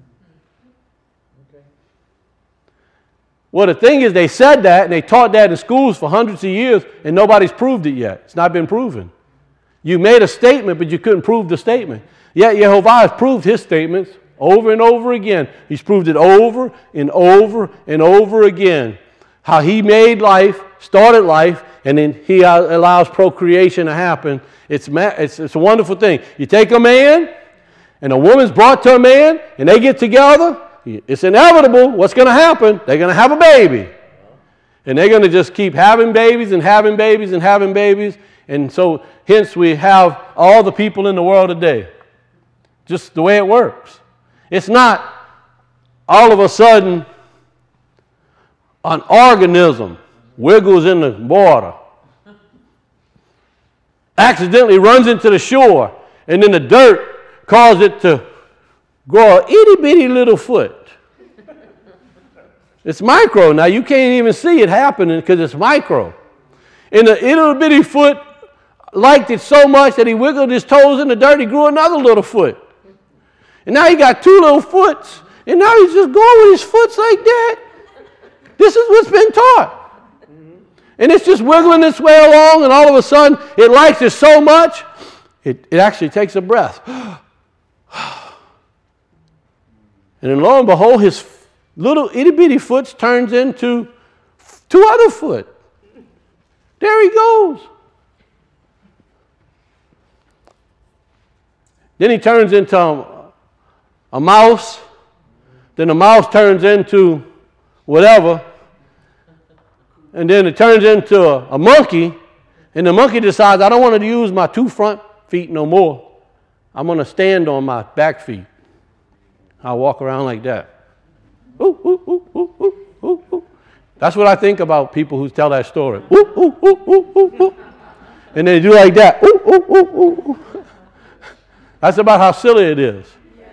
A: Okay. Well, the thing is, they said that, and they taught that in schools for hundreds of years, and nobody's proved it yet. It's not been proven. You made a statement, but you couldn't prove the statement. Yet Jehovah has proved his statements over and over again. He's proved it over and over and over again. How he made life, started life, and then he allows procreation to happen. It's, it's, it's a wonderful thing. You take a man, and a woman's brought to a man, and they get together. It's inevitable. What's going to happen? They're going to have a baby. And they're going to just keep having babies and having babies and having babies. And so, hence, we have all the people in the world today. Just the way it works. It's not all of a sudden an organism wiggles in the water, accidentally runs into the shore, and then the dirt causes it to grow a itty bitty little foot. It's micro. Now you can't even see it happening because it's micro. And the itty bitty foot liked it so much that he wiggled his toes in the dirt, he grew another little foot. And now he got two little foots, and now he's just going with his foots like that. This is what's been taught. And it's just wiggling its way along, and all of a sudden, it likes it so much, it, it actually takes a breath. And then lo and behold, his little itty-bitty foot turns into two other foot. There he goes. Then he turns into a, a mouse. Then the mouse turns into whatever. And then it turns into a, a monkey. And the monkey decides, I don't want to use my two front feet no more. I'm going to stand on my back feet. I'll walk around like that. Ooh, ooh, ooh, ooh, ooh, ooh, ooh. That's what I think about people who tell that story. Ooh, ooh, ooh, ooh, ooh, ooh. And they do like that. Ooh, ooh, ooh, ooh, ooh. That's about how silly it is.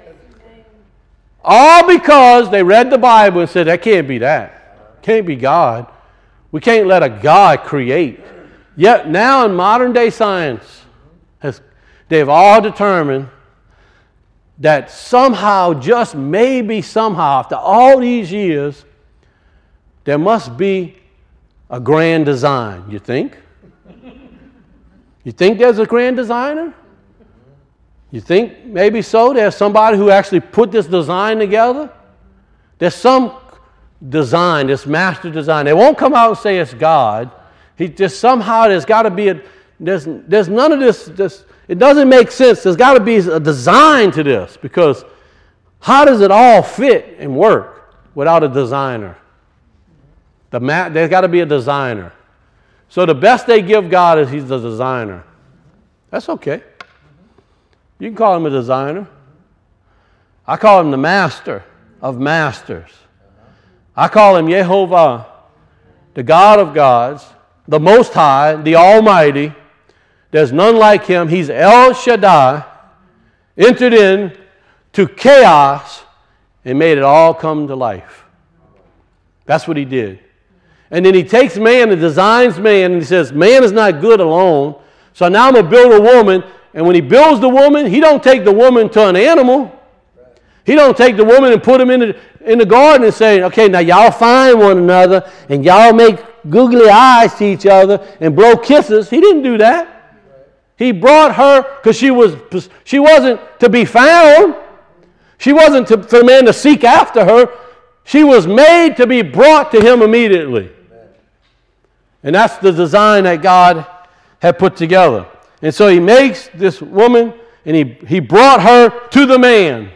A: All because they read the Bible and said, that can't be that. Can't be God. We can't let a God create. Yet now in modern day science, has, they've all determined that somehow, just maybe somehow, after all these years, there must be a grand design. You think? You think there's a grand designer? You think maybe so? There's somebody who actually put this design together? There's some design, this master design. They won't come out and say it's God. He just somehow there's got to be a, there's, there's none of this, this, it doesn't make sense. There's got to be a design to this, because how does it all fit and work without a designer? The ma- there's got to be a designer. So the best they give God is he's the designer. That's okay. You can call him a designer. I call him the master of masters. I call him Yehovah, the God of gods, the Most High, the Almighty. There's none like him. He's El Shaddai, entered in to chaos and made it all come to life. That's what he did. And then he takes man and designs man, and he says, man is not good alone, so now I'm going to build a woman. And when he builds the woman, he don't take the woman to an animal. He don't take the woman and put him in the, in the garden and say, okay, now y'all find one another and y'all make googly eyes to each other and blow kisses. He didn't do that. He brought her because she, was, she wasn't to be found. She wasn't to, for man to seek after her. She was made to be brought to him immediately. And that's the design that God had put together. And so he makes this woman, and he, he brought her to the man.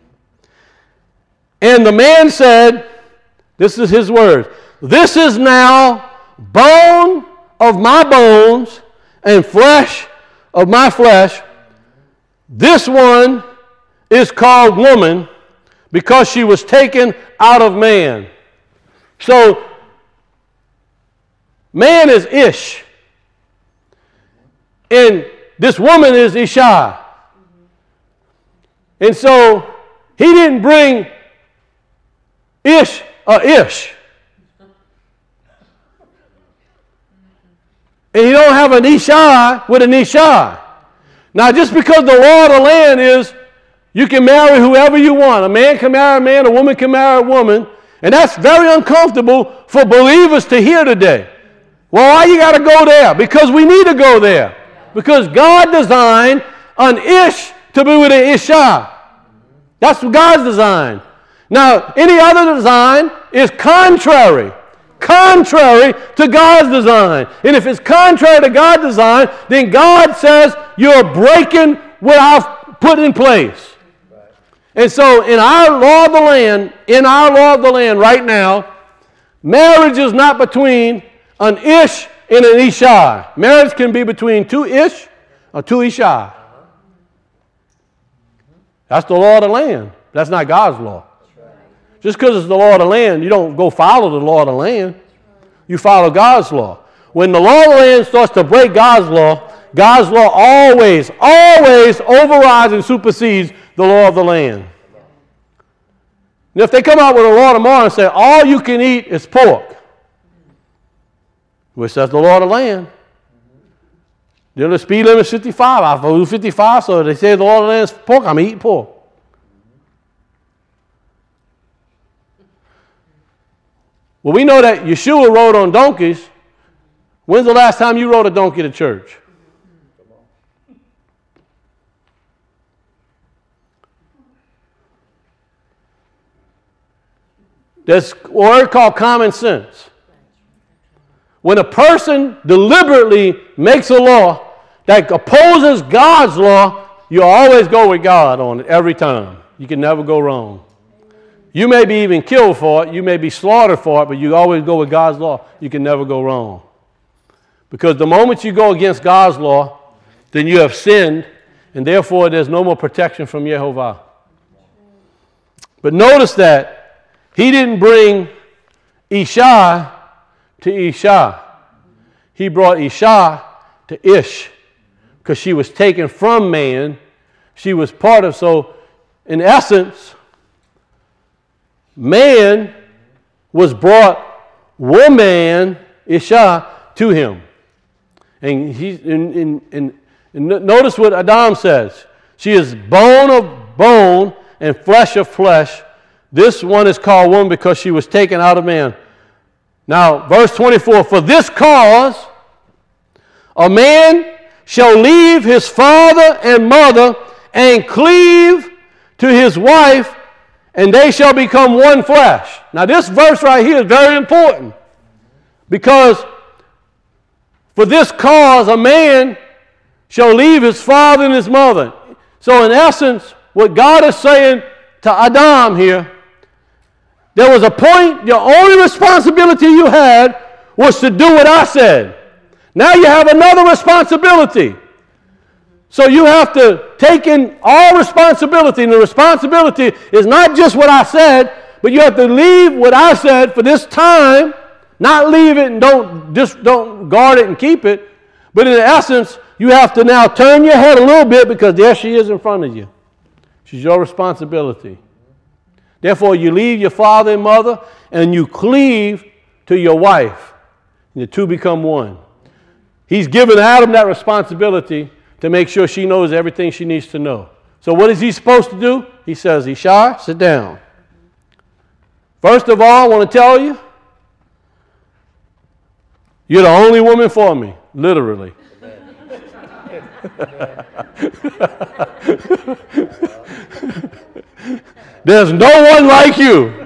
A: And the man said, this is his word, this is now bone of my bones and flesh of my flesh. This one is called woman because she was taken out of man. So, man is Ish. And this woman is Isha. And so, he didn't bring Ish a Ish. And you don't have an Isha with an Isha. Now, just because the law of the land is you can marry whoever you want. A man can marry a man, a woman can marry a woman. And that's very uncomfortable for believers to hear today. Well, why you got to go there? Because we need to go there. Because God designed an Ish to be with an Isha. That's God's design. Now, any other design is contrary. Contrary to God's design. And if it's contrary to God's design, then God says you're breaking what I've put in place. And so in our law of the land, in our law of the land right now, marriage is not between an Ish and an Isha. Marriage can be between two Ish or two Isha. That's the law of the land. That's not God's law. Just because it's the law of the land, you don't go follow the law of the land. You follow God's law. When the law of the land starts to break God's law, God's law always, always overrides and supersedes the law of the land. And if they come out with a law tomorrow and say, all you can eat is pork, which that's the law of the land. You know, the speed limit is fifty-five. I do fifty-five, so they say the law of the land is pork, I'm eating pork. Well, we know that Yeshua rode on donkeys. When's the last time you rode a donkey to church? There's a word called common sense. When a person deliberately makes a law that opposes God's law, you always go with God on it every time. You can never go wrong. You may be even killed for it. You may be slaughtered for it, but you always go with God's law. You can never go wrong. Because the moment you go against God's law, then you have sinned, and therefore there's no more protection from Yehovah. But notice that he didn't bring Isha to Isha. He brought Isha to Ish because she was taken from man. She was part of, so in essence, man was brought woman, Isha, to him. And, he, and, and, and, and notice what Adam says. She is bone of bone and flesh of flesh. This one is called woman because she was taken out of man. Now, verse twenty-four, for this cause a man shall leave his father and mother and cleave to his wife, and they shall become one flesh. Now, this verse right here is very important because For this cause a man shall leave his father and his mother. So in essence, what God is saying to Adam here, there was a point, the only responsibility you had was to do what I said. Now you have another responsibility. So you have to take in all responsibility, and the responsibility is not just what I said, but you have to leave what I said for this time, not leave it and don't just don't guard it and keep it, but in essence, you have to now turn your head a little bit because there she is in front of you. She's your responsibility. Therefore, you leave your father and mother and you cleave to your wife. And the two become one. He's given Adam that responsibility to make sure she knows everything she needs to know. So what is he supposed to do? He says, Ishar, sit down. First of all, I want to tell you, you're the only woman for me, literally. There's no one like you.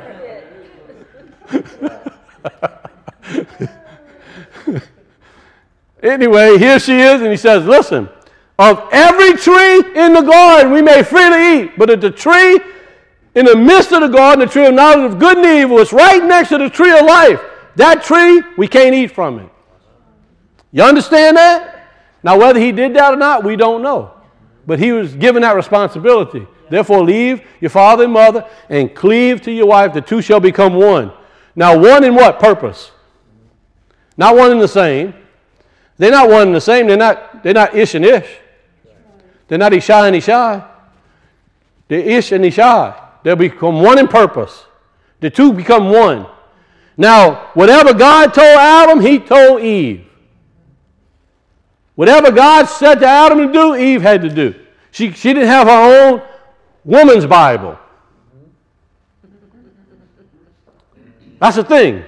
A: Anyway, here she is, and he says, listen, of every tree in the garden we may freely eat, but at the tree in the midst of the garden, the tree of knowledge of good and evil, it's right next to the tree of life. That tree, we can't eat from it. You understand that? Now, whether he did that or not, we don't know. But he was given that responsibility. Therefore, leave your father and mother and cleave to your wife. The two shall become one. Now, one in what purpose? Not one in the same. They're not one and the same. They're not, they're not Ish and Ish. They're not Ishai and Ishai. They're Ish and Ishai. They'll become one in purpose. The two become one. Now, whatever God told Adam, he told Eve. Whatever God said to Adam to do, Eve had to do. She, she didn't have her own woman's Bible. That's the thing.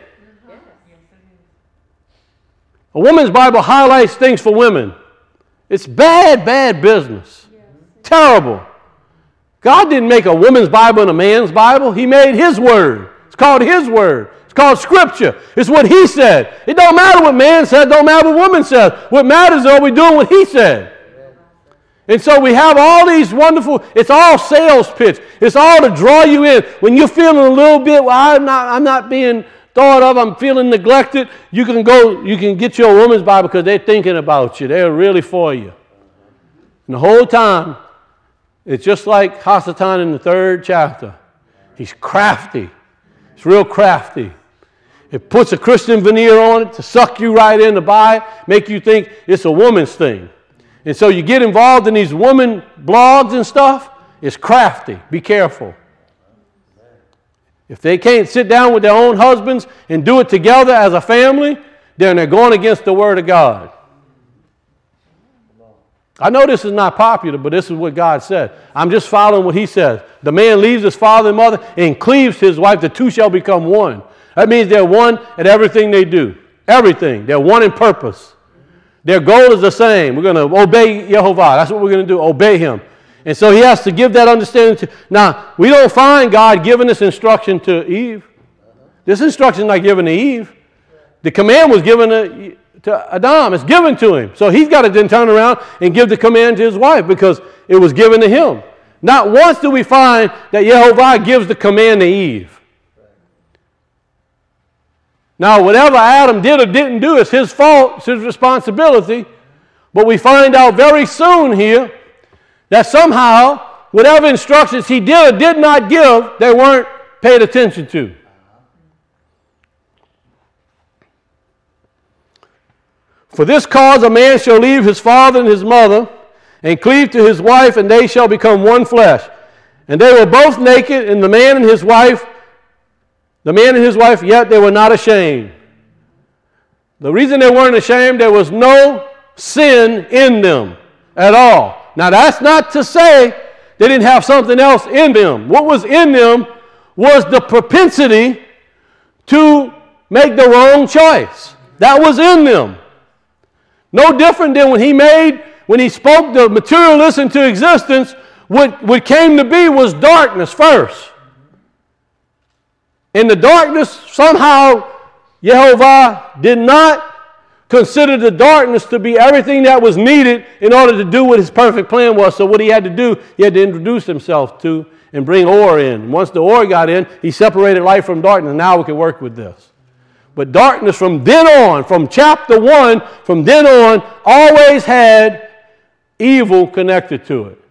A: A woman's Bible highlights things for women. It's bad, bad business. Terrible. God didn't make a woman's Bible and a man's Bible. He made His Word. It's called His Word. It's called Scripture. It's what He said. It don't matter what man said. It don't matter what woman says. What matters is are we doing what He said. And so we have all these wonderful, it's all sales pitch. It's all to draw you in. When you're feeling a little bit, well, I'm not, I'm not being thought of, I'm feeling neglected, you can go, you can get your woman's Bible because they're thinking about you. They're really for you. And the whole time, it's just like Hasatan in the third chapter. He's crafty. It's real crafty. It puts a Christian veneer on it to suck you right in to buy it, make you think it's a woman's thing. And so you get involved in these woman blogs and stuff. It's crafty. Be careful. If they can't sit down with their own husbands and do it together as a family, then they're going against the Word of God. I know this is not popular, but this is what God said. I'm just following what He says. The man leaves his father and mother and cleaves to his wife. The two shall become one. That means they're one at everything they do. Everything. They're one in purpose. Their goal is the same. We're going to obey Yehovah. That's what we're going to do, obey Him. And so He has to give that understanding to. Now, we don't find God giving this instruction to Eve. This instruction is not given to Eve. The command was given to, to Adam. It's given to him. So he's got to then turn around and give the command to his wife because it was given to him. Not once do we find that Yehovah gives the command to Eve. Now, whatever Adam did or didn't do is his fault, it's his responsibility. But we find out very soon here that somehow, whatever instructions he did or did not give, they weren't paid attention to. For this cause a man shall leave his father and his mother, and cleave to his wife, and they shall become one flesh. And they were both naked, and the man and his wife, the man and his wife, yet they were not ashamed. The reason they weren't ashamed, there was no sin in them at all. Now, that's not to say they didn't have something else in them. What was in them was the propensity to make the wrong choice. That was in them. No different than when he made, when he spoke the materialist into existence, what, what came to be was darkness first. In the darkness, somehow, Yehovah did not considered the darkness to be everything that was needed in order to do what his perfect plan was. So what he had to do, he had to introduce himself to and bring Or in. Once the Or got in, he separated light from darkness. Now we can work with this. But darkness from then on, from chapter one, from then on, always had evil connected to it.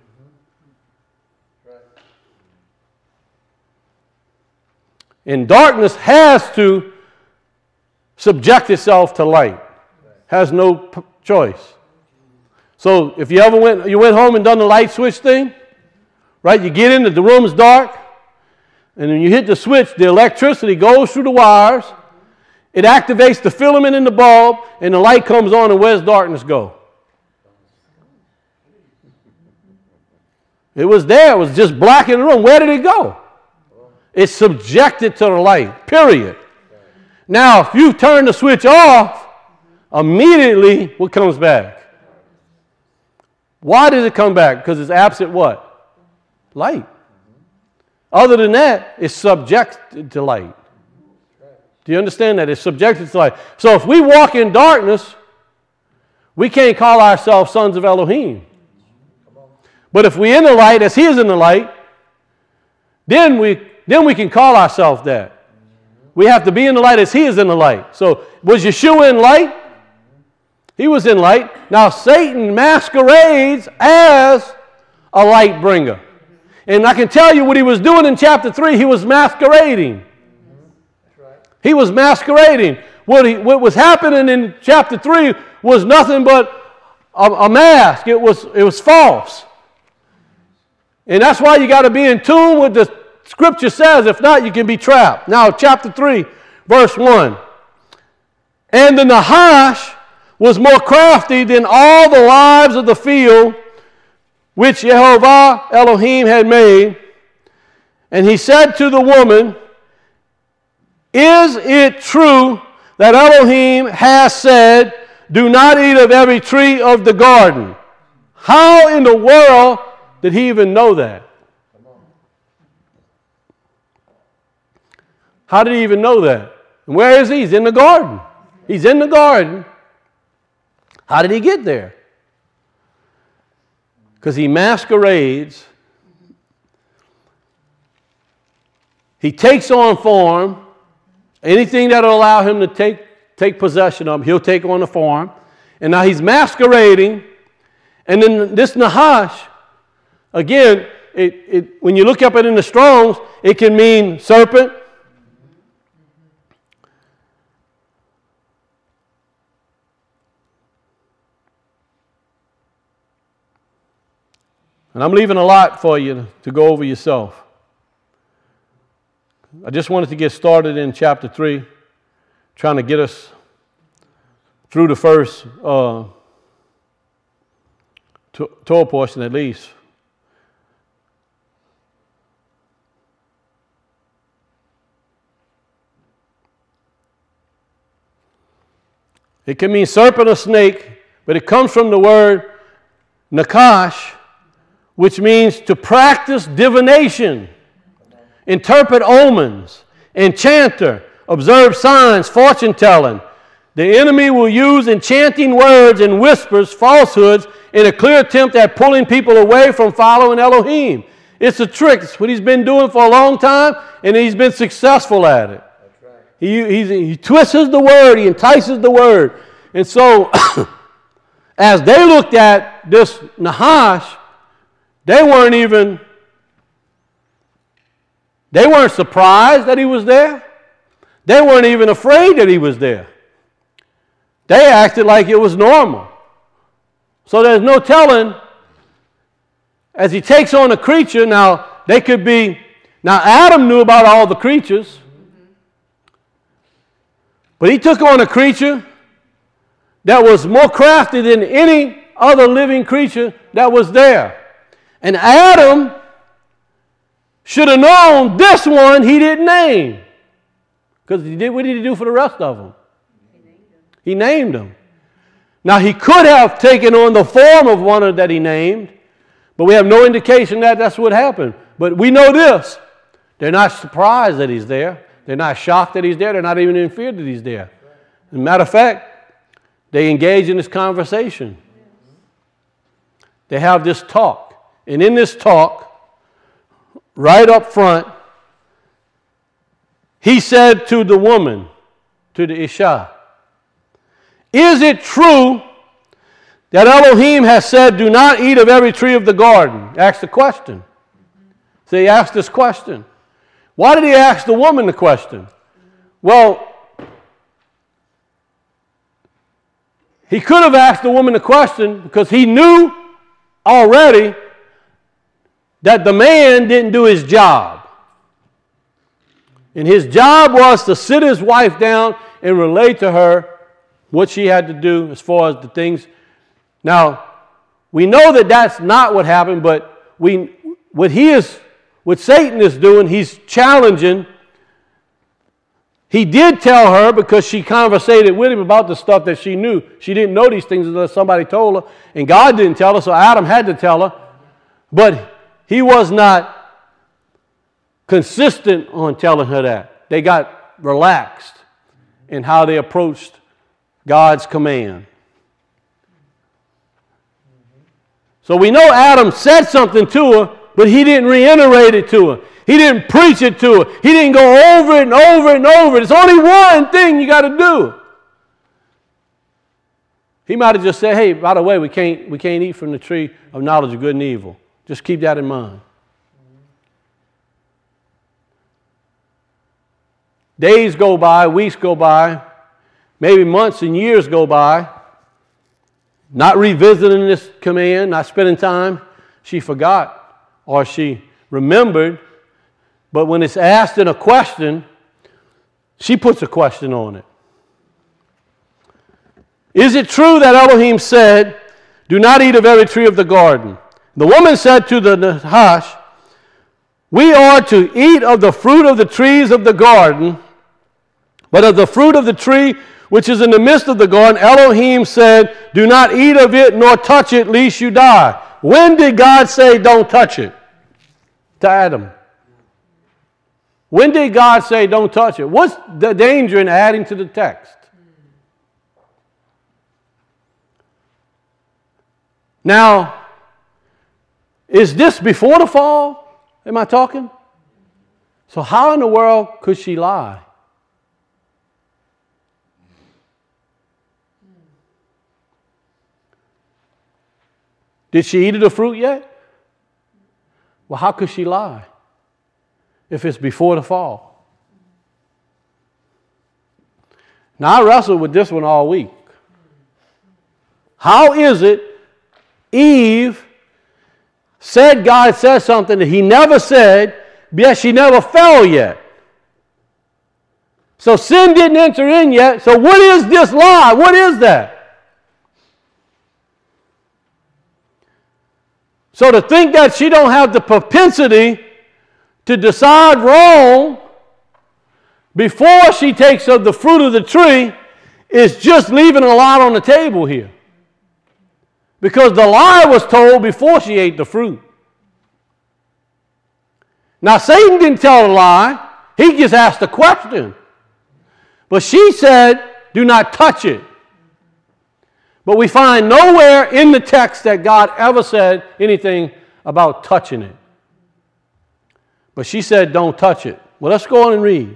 A: And darkness has to subject itself to light. Has no p- choice. So if you ever went, you went home and done the light switch thing, right? You get in, the room's dark, and when you hit the switch, the electricity goes through the wires, it activates the filament in the bulb, and the light comes on, and where's darkness go? It was there, it was just black in the room. Where did it go? It's subjected to the light, period. Now, if you turn the switch off, immediately what comes back? Why does it come back? Because it's absent what? Light. Other than that, it's subjected to light. Do you understand that? It's subjected to light. So if we walk in darkness, we can't call ourselves sons of Elohim. But if we're in the light, as he is in the light, then we then we can call ourselves that. We have to be in the light as he is in the light. So was Yeshua in light? He was in light. Now Satan masquerades as a light bringer. And I can tell you what he was doing in chapter three. He was masquerading. He was masquerading. What, he, what was happening in chapter three was nothing but a, a mask. It was, it was false. And that's why you got to be in tune with the Scripture says. If not, you can be trapped. Now, chapter three, verse one. And the Nahash was more crafty than all the lives of the field which Jehovah Elohim had made. And he said to the woman, is it true that Elohim has said, do not eat of every tree of the garden? How in the world did he even know that? How did he even know that? And where is he? He's in the garden. He's in the garden. How did he get there? Because he masquerades. He takes on form. Anything that will allow him to take, take possession of him, he'll take on the form. And now he's masquerading. And then this Nahash, again, it, it, when you look up it in the Strongs, it can mean serpent. And I'm leaving a lot for you to go over yourself. I just wanted to get started in chapter three, trying to get us through the first uh, Torah portion at least. It can mean serpent or snake, but it comes from the word nakash, which means to practice divination, interpret omens, enchanter, observe signs, fortune telling. The enemy will use enchanting words and whispers, falsehoods, in a clear attempt at pulling people away from following Elohim. It's a trick. It's what he's been doing for a long time, and he's been successful at it. That's right. He, he's, he twists the word, he entices the word. And so, as they looked at this Nahash, they weren't even, they weren't surprised that he was there. They weren't even afraid that he was there. They acted like it was normal. So there's no telling, as he takes on a creature, now they could be, now Adam knew about all the creatures, but he took on a creature that was more crafty than any other living creature that was there. And Adam should have known this one he didn't name. Because he did, what did he do for the rest of them? He named them. Now, he could have taken on the form of one that he named, but we have no indication that that's what happened. But we know this. They're not surprised that he's there. They're not shocked that he's there. They're not even in fear that he's there. As a matter of fact, They engage in this conversation. They have this talk. And in this talk, right up front, he said to the woman, to the Isha, is it true that Elohim has said, do not eat of every tree of the garden? Ask the question. So he asked this question. Why did he ask the woman the question? Well, he could have asked the woman the question because he knew already that the man didn't do his job. And his job was to sit his wife down and relate to her what she had to do as far as the things. Now, we know that that's not what happened, but we, what he is, what Satan is doing, he's challenging. He did tell her because she conversated with him about the stuff that she knew. She didn't know these things unless somebody told her, and God didn't tell her, so Adam had to tell her. But he was not consistent on telling her that. They got relaxed in how they approached God's command. So we know Adam said something to her, but he didn't reiterate it to her. He didn't preach it to her. He didn't go over it and over it and over it. It's only one thing you got to do. He might have just said, hey, by the way, we can't, we can't eat from the tree of knowledge of good and evil. Just keep that in mind. Days go by, weeks go by, maybe months and years go by, not revisiting this command, not spending time. She forgot or she remembered, but when it's asked in a question, she puts a question on it. Is it true that Elohim said, do not eat of every tree of the garden? The woman said to the Nahash, we are to eat of the fruit of the trees of the garden, but of the fruit of the tree which is in the midst of the garden, Elohim said, do not eat of it nor touch it, lest you die. When did God say don't touch it? To Adam. When did God say don't touch it? What's the danger in adding to the text? Now, is this before the fall? Am I talking? So how in the world could she lie? Did she eat of the fruit yet? Well, how could she lie if it's before the fall? Now, I wrestled with this one all week. How is it Eve said God said something that he never said, yet she never fell yet? So sin didn't enter in yet. So what is this lie? What is that? So to think that she don't have the propensity to decide wrong before she takes of the fruit of the tree is just leaving a lot on the table here. Because the lie was told before she ate the fruit. Now Satan didn't tell a lie. He just asked a question. But she said, do not touch it. But we find nowhere in the text that God ever said anything about touching it. But she said, don't touch it. Well, let's go on and read.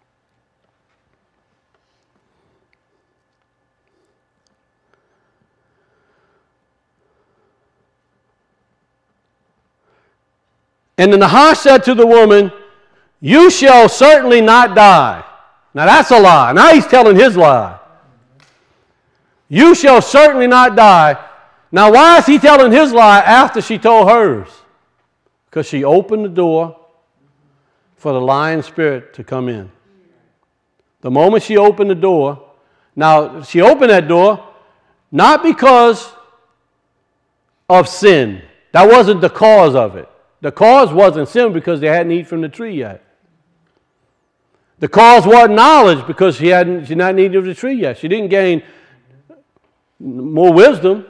A: And the Nahash said to the woman, you shall certainly not die. Now that's a lie. Now he's telling his lie. You shall certainly not die. Now why is he telling his lie after she told hers? Because she opened the door for the lying spirit to come in. The moment she opened the door, now she opened that door not because of sin. That wasn't the cause of it. The cause wasn't sin because they hadn't eaten from the tree yet. The cause wasn't knowledge because she hadn't she not eaten of the tree yet. She didn't gain more wisdom.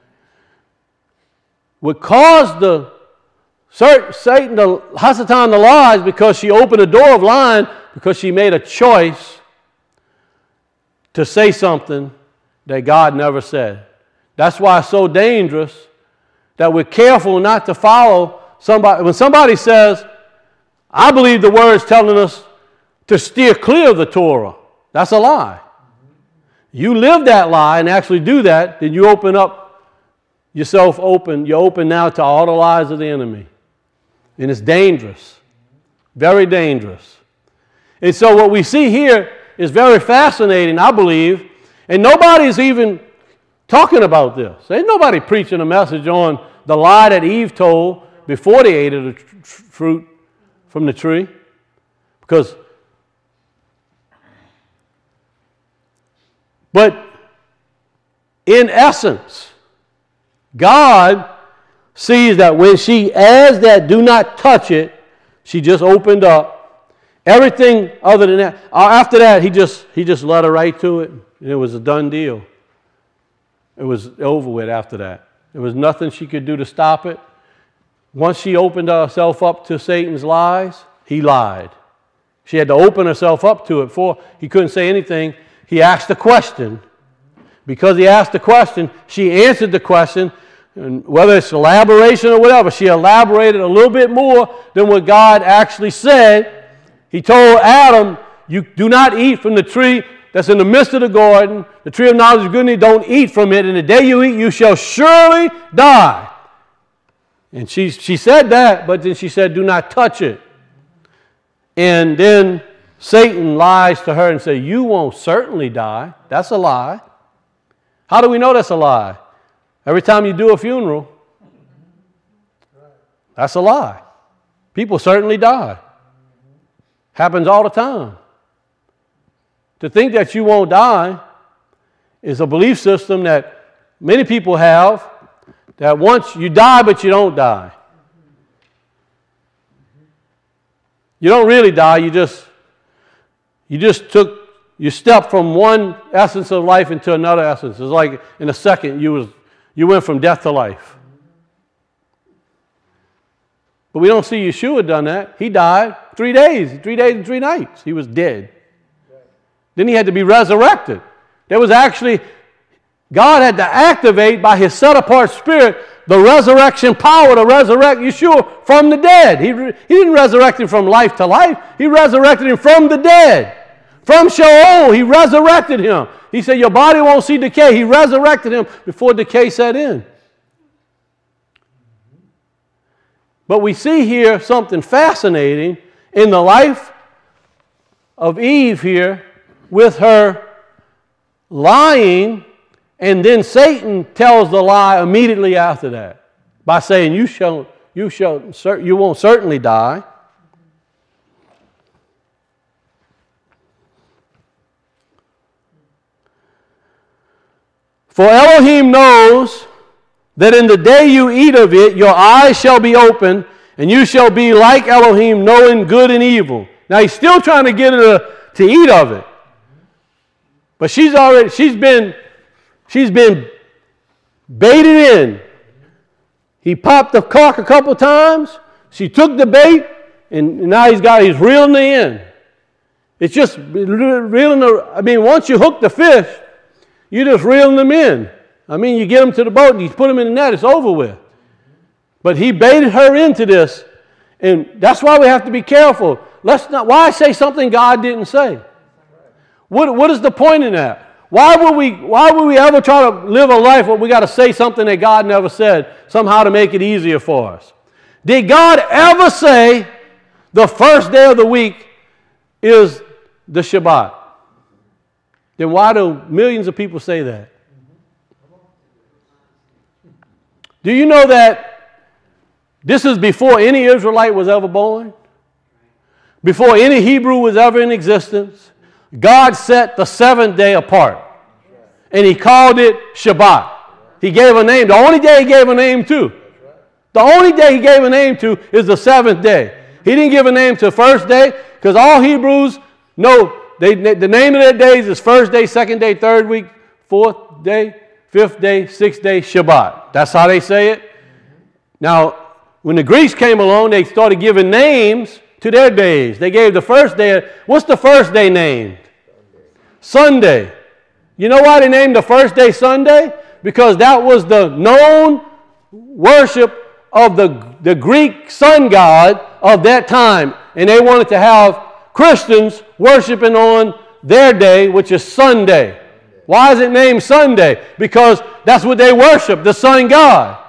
A: What caused the Satan to Hasatan to lie is because she opened the door of lying because she made a choice to say something that God never said. That's why it's so dangerous that we're careful not to follow somebody. When somebody says, I believe the word's telling us to steer clear of the Torah, that's a lie. You live that lie and actually do that, then you open up yourself open. You're open now to all the lies of the enemy. And it's dangerous. Very dangerous. And so what we see here is very fascinating, I believe. And nobody's even talking about this. Ain't nobody preaching a message on the lie that Eve told before they ate of the tr- fruit from the tree. Because, but in essence, God sees that when she adds that do not touch it, she just opened up. Everything other than that, after that, he just he just led her right to it, and it was a done deal. It was over with after that. There was nothing she could do to stop it. Once she opened herself up to Satan's lies, he lied. She had to open herself up to it before he couldn't say anything. He asked a question. Because he asked the question, she answered the question, and whether it's elaboration or whatever, she elaborated a little bit more than what God actually said. He told Adam, you do not eat from the tree that's in the midst of the garden, the tree of knowledge of good and evil, don't eat from it, and the day you eat, you shall surely die. And she, she said that, but then she said, do not touch it. And then Satan lies to her and says, you won't certainly die. That's a lie. How do we know that's a lie? Every time you do a funeral, that's a lie. People certainly die. Happens all the time. To think that you won't die is a belief system that many people have, that once you die, but you don't die. You don't really die, you just you just took you stepped from one essence of life into another essence. It's like in a second you was you went from death to life. But we don't see Yeshua done that. He died three days, three days and three nights. He was dead. Then he had to be resurrected. There was actually, God had to activate by his set-apart spirit the resurrection power to resurrect Yeshua from the dead. He, he didn't resurrect him from life to life. He resurrected him from the dead. From Sheol, he resurrected him. He said, your body won't see decay. He resurrected him before decay set in. But we see here something fascinating in the life of Eve here with her lying, and then Satan tells the lie immediately after that by saying, you shall, you shall, you won't certainly die. For Elohim knows that in the day you eat of it, your eyes shall be opened, and you shall be like Elohim, knowing good and evil. Now he's still trying to get her to, to eat of it. But she's already, she's been, she's been baited in. He popped the cork a couple times. She took the bait, and now he's got, he's reeling her in. It's just reeling her. I mean, once you hook the fish, you're just reeling them in. I mean, you get them to the boat and you put them in the net, it's over with. But he baited her into this, and that's why we have to be careful. Let's not. Why say something God didn't say? What, what is the point in that? Why would we, why would we ever try to live a life where we got to say something that God never said, somehow to make it easier for us? Did God ever say the first day of the week is the Shabbat? Then why do millions of people say that? Do you know that this is before any Israelite was ever born? Before any Hebrew was ever in existence? God set the seventh day apart, and he called it Shabbat. He gave a name. The only day he gave a name to, the only day he gave a name to is the seventh day. He didn't give a name to the first day, because all Hebrews know they, the name of their days is first day, second day, third week, fourth day, fifth day, sixth day, Shabbat. That's how they say it. Now, when the Greeks came along, they started giving names to their days. They gave the first day, what's the first day named? Sunday. You know why they named the first day Sunday? Because that was the known worship of the, the Greek sun god of that time. And they wanted to have Christians worshiping on their day, which is Sunday. Why is it named Sunday? Because that's what they worship, the sun god.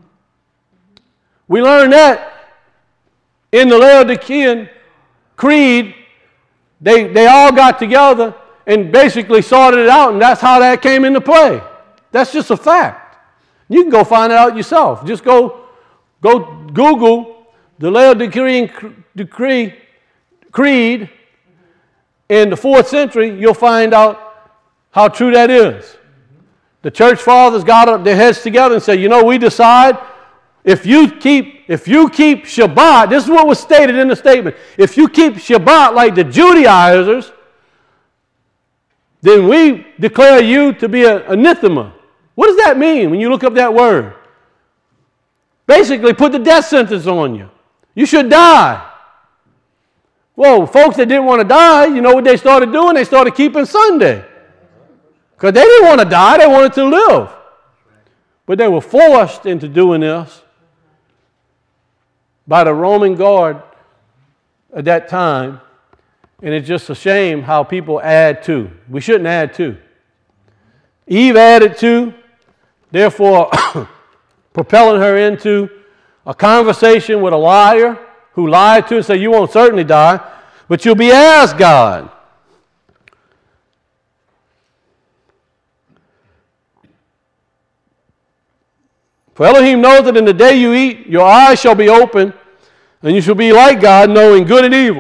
A: We learned that in the Laodicean Creed. They, they all got together and basically sorted it out, and that's how that came into play. That's just a fact. You can go find it out yourself. Just go, go Google the Laodicean decree, Creed in the fourth century. You'll find out how true that is. The church fathers got their heads together and said, you know, we decide if you keep if you keep Shabbat, this is what was stated in the statement. If you keep Shabbat like the Judaizers, then we declare you to be a anathema. What does that mean when you look up that word? Basically, put the death sentence on you. You should die. Well, folks that didn't want to die, you know what they started doing? They started keeping Sunday. Because they didn't want to die, they wanted to live. But they were forced into doing this by the Roman guard at that time. And it's just a shame how people add to. We shouldn't add to. Eve added to, therefore propelling her into a conversation with a liar who lied to and said, you won't certainly die, but you'll be as God. For Elohim knows that in the day you eat, your eyes shall be open, and you shall be like God, knowing good and evil.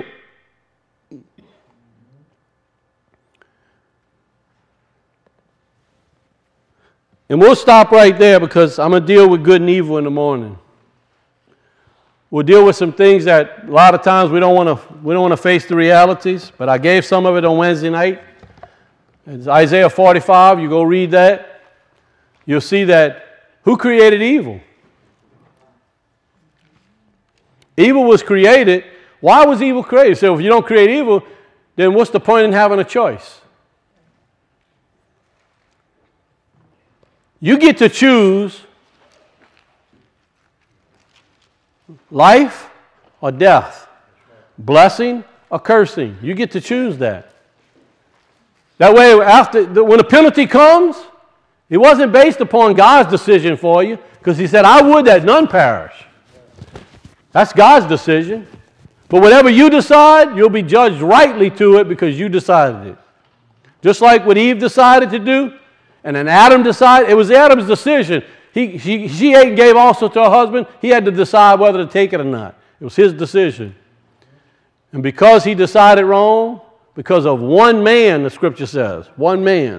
A: And we'll stop right there because I'm going to deal with good and evil in the morning. We'll deal with some things that a lot of times we don't want to we don't want to face the realities, but I gave some of it on Wednesday night. It's Isaiah forty-five. You go read that. You'll see that who created evil? Evil was created. Why was evil created? So if you don't create evil, then what's the point in having a choice? You get to choose life or death, blessing or cursing. You get to choose that. That way, after the, when the penalty comes, it wasn't based upon God's decision for you, because he said, I would that none perish. That's God's decision. But whatever you decide, you'll be judged rightly to it because you decided it. Just like what Eve decided to do, and then Adam decided, it was Adam's decision. He, she, she ate and gave also to her husband. He had to decide whether to take it or not. It was his decision. And because he decided wrong, because of one man, the scripture says, one man,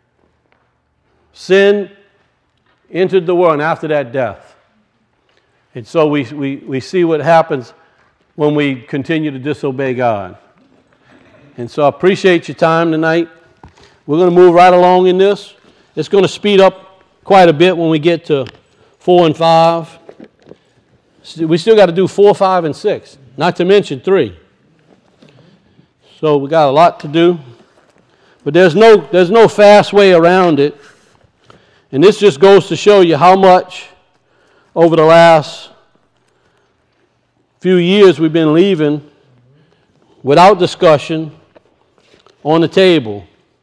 A: sin entered the world, and after that, death. And so we, we, we see what happens when we continue to disobey God. And so I appreciate your time tonight. We're going to move right along in this. It's going to speed up quite a bit when we get to four and five. We still got to do four, five, and six, not to mention three. So we got a lot to do. But there's no, there's no fast way around it. And this just goes to show you how much over the last few years we've been leaving without discussion on the table.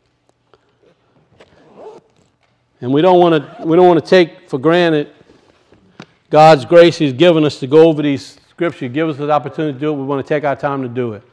A: And we don't want to we don't want to take for granted God's grace He's given us to go over these scriptures. Give us the opportunity to do it. We want to take our time to do it.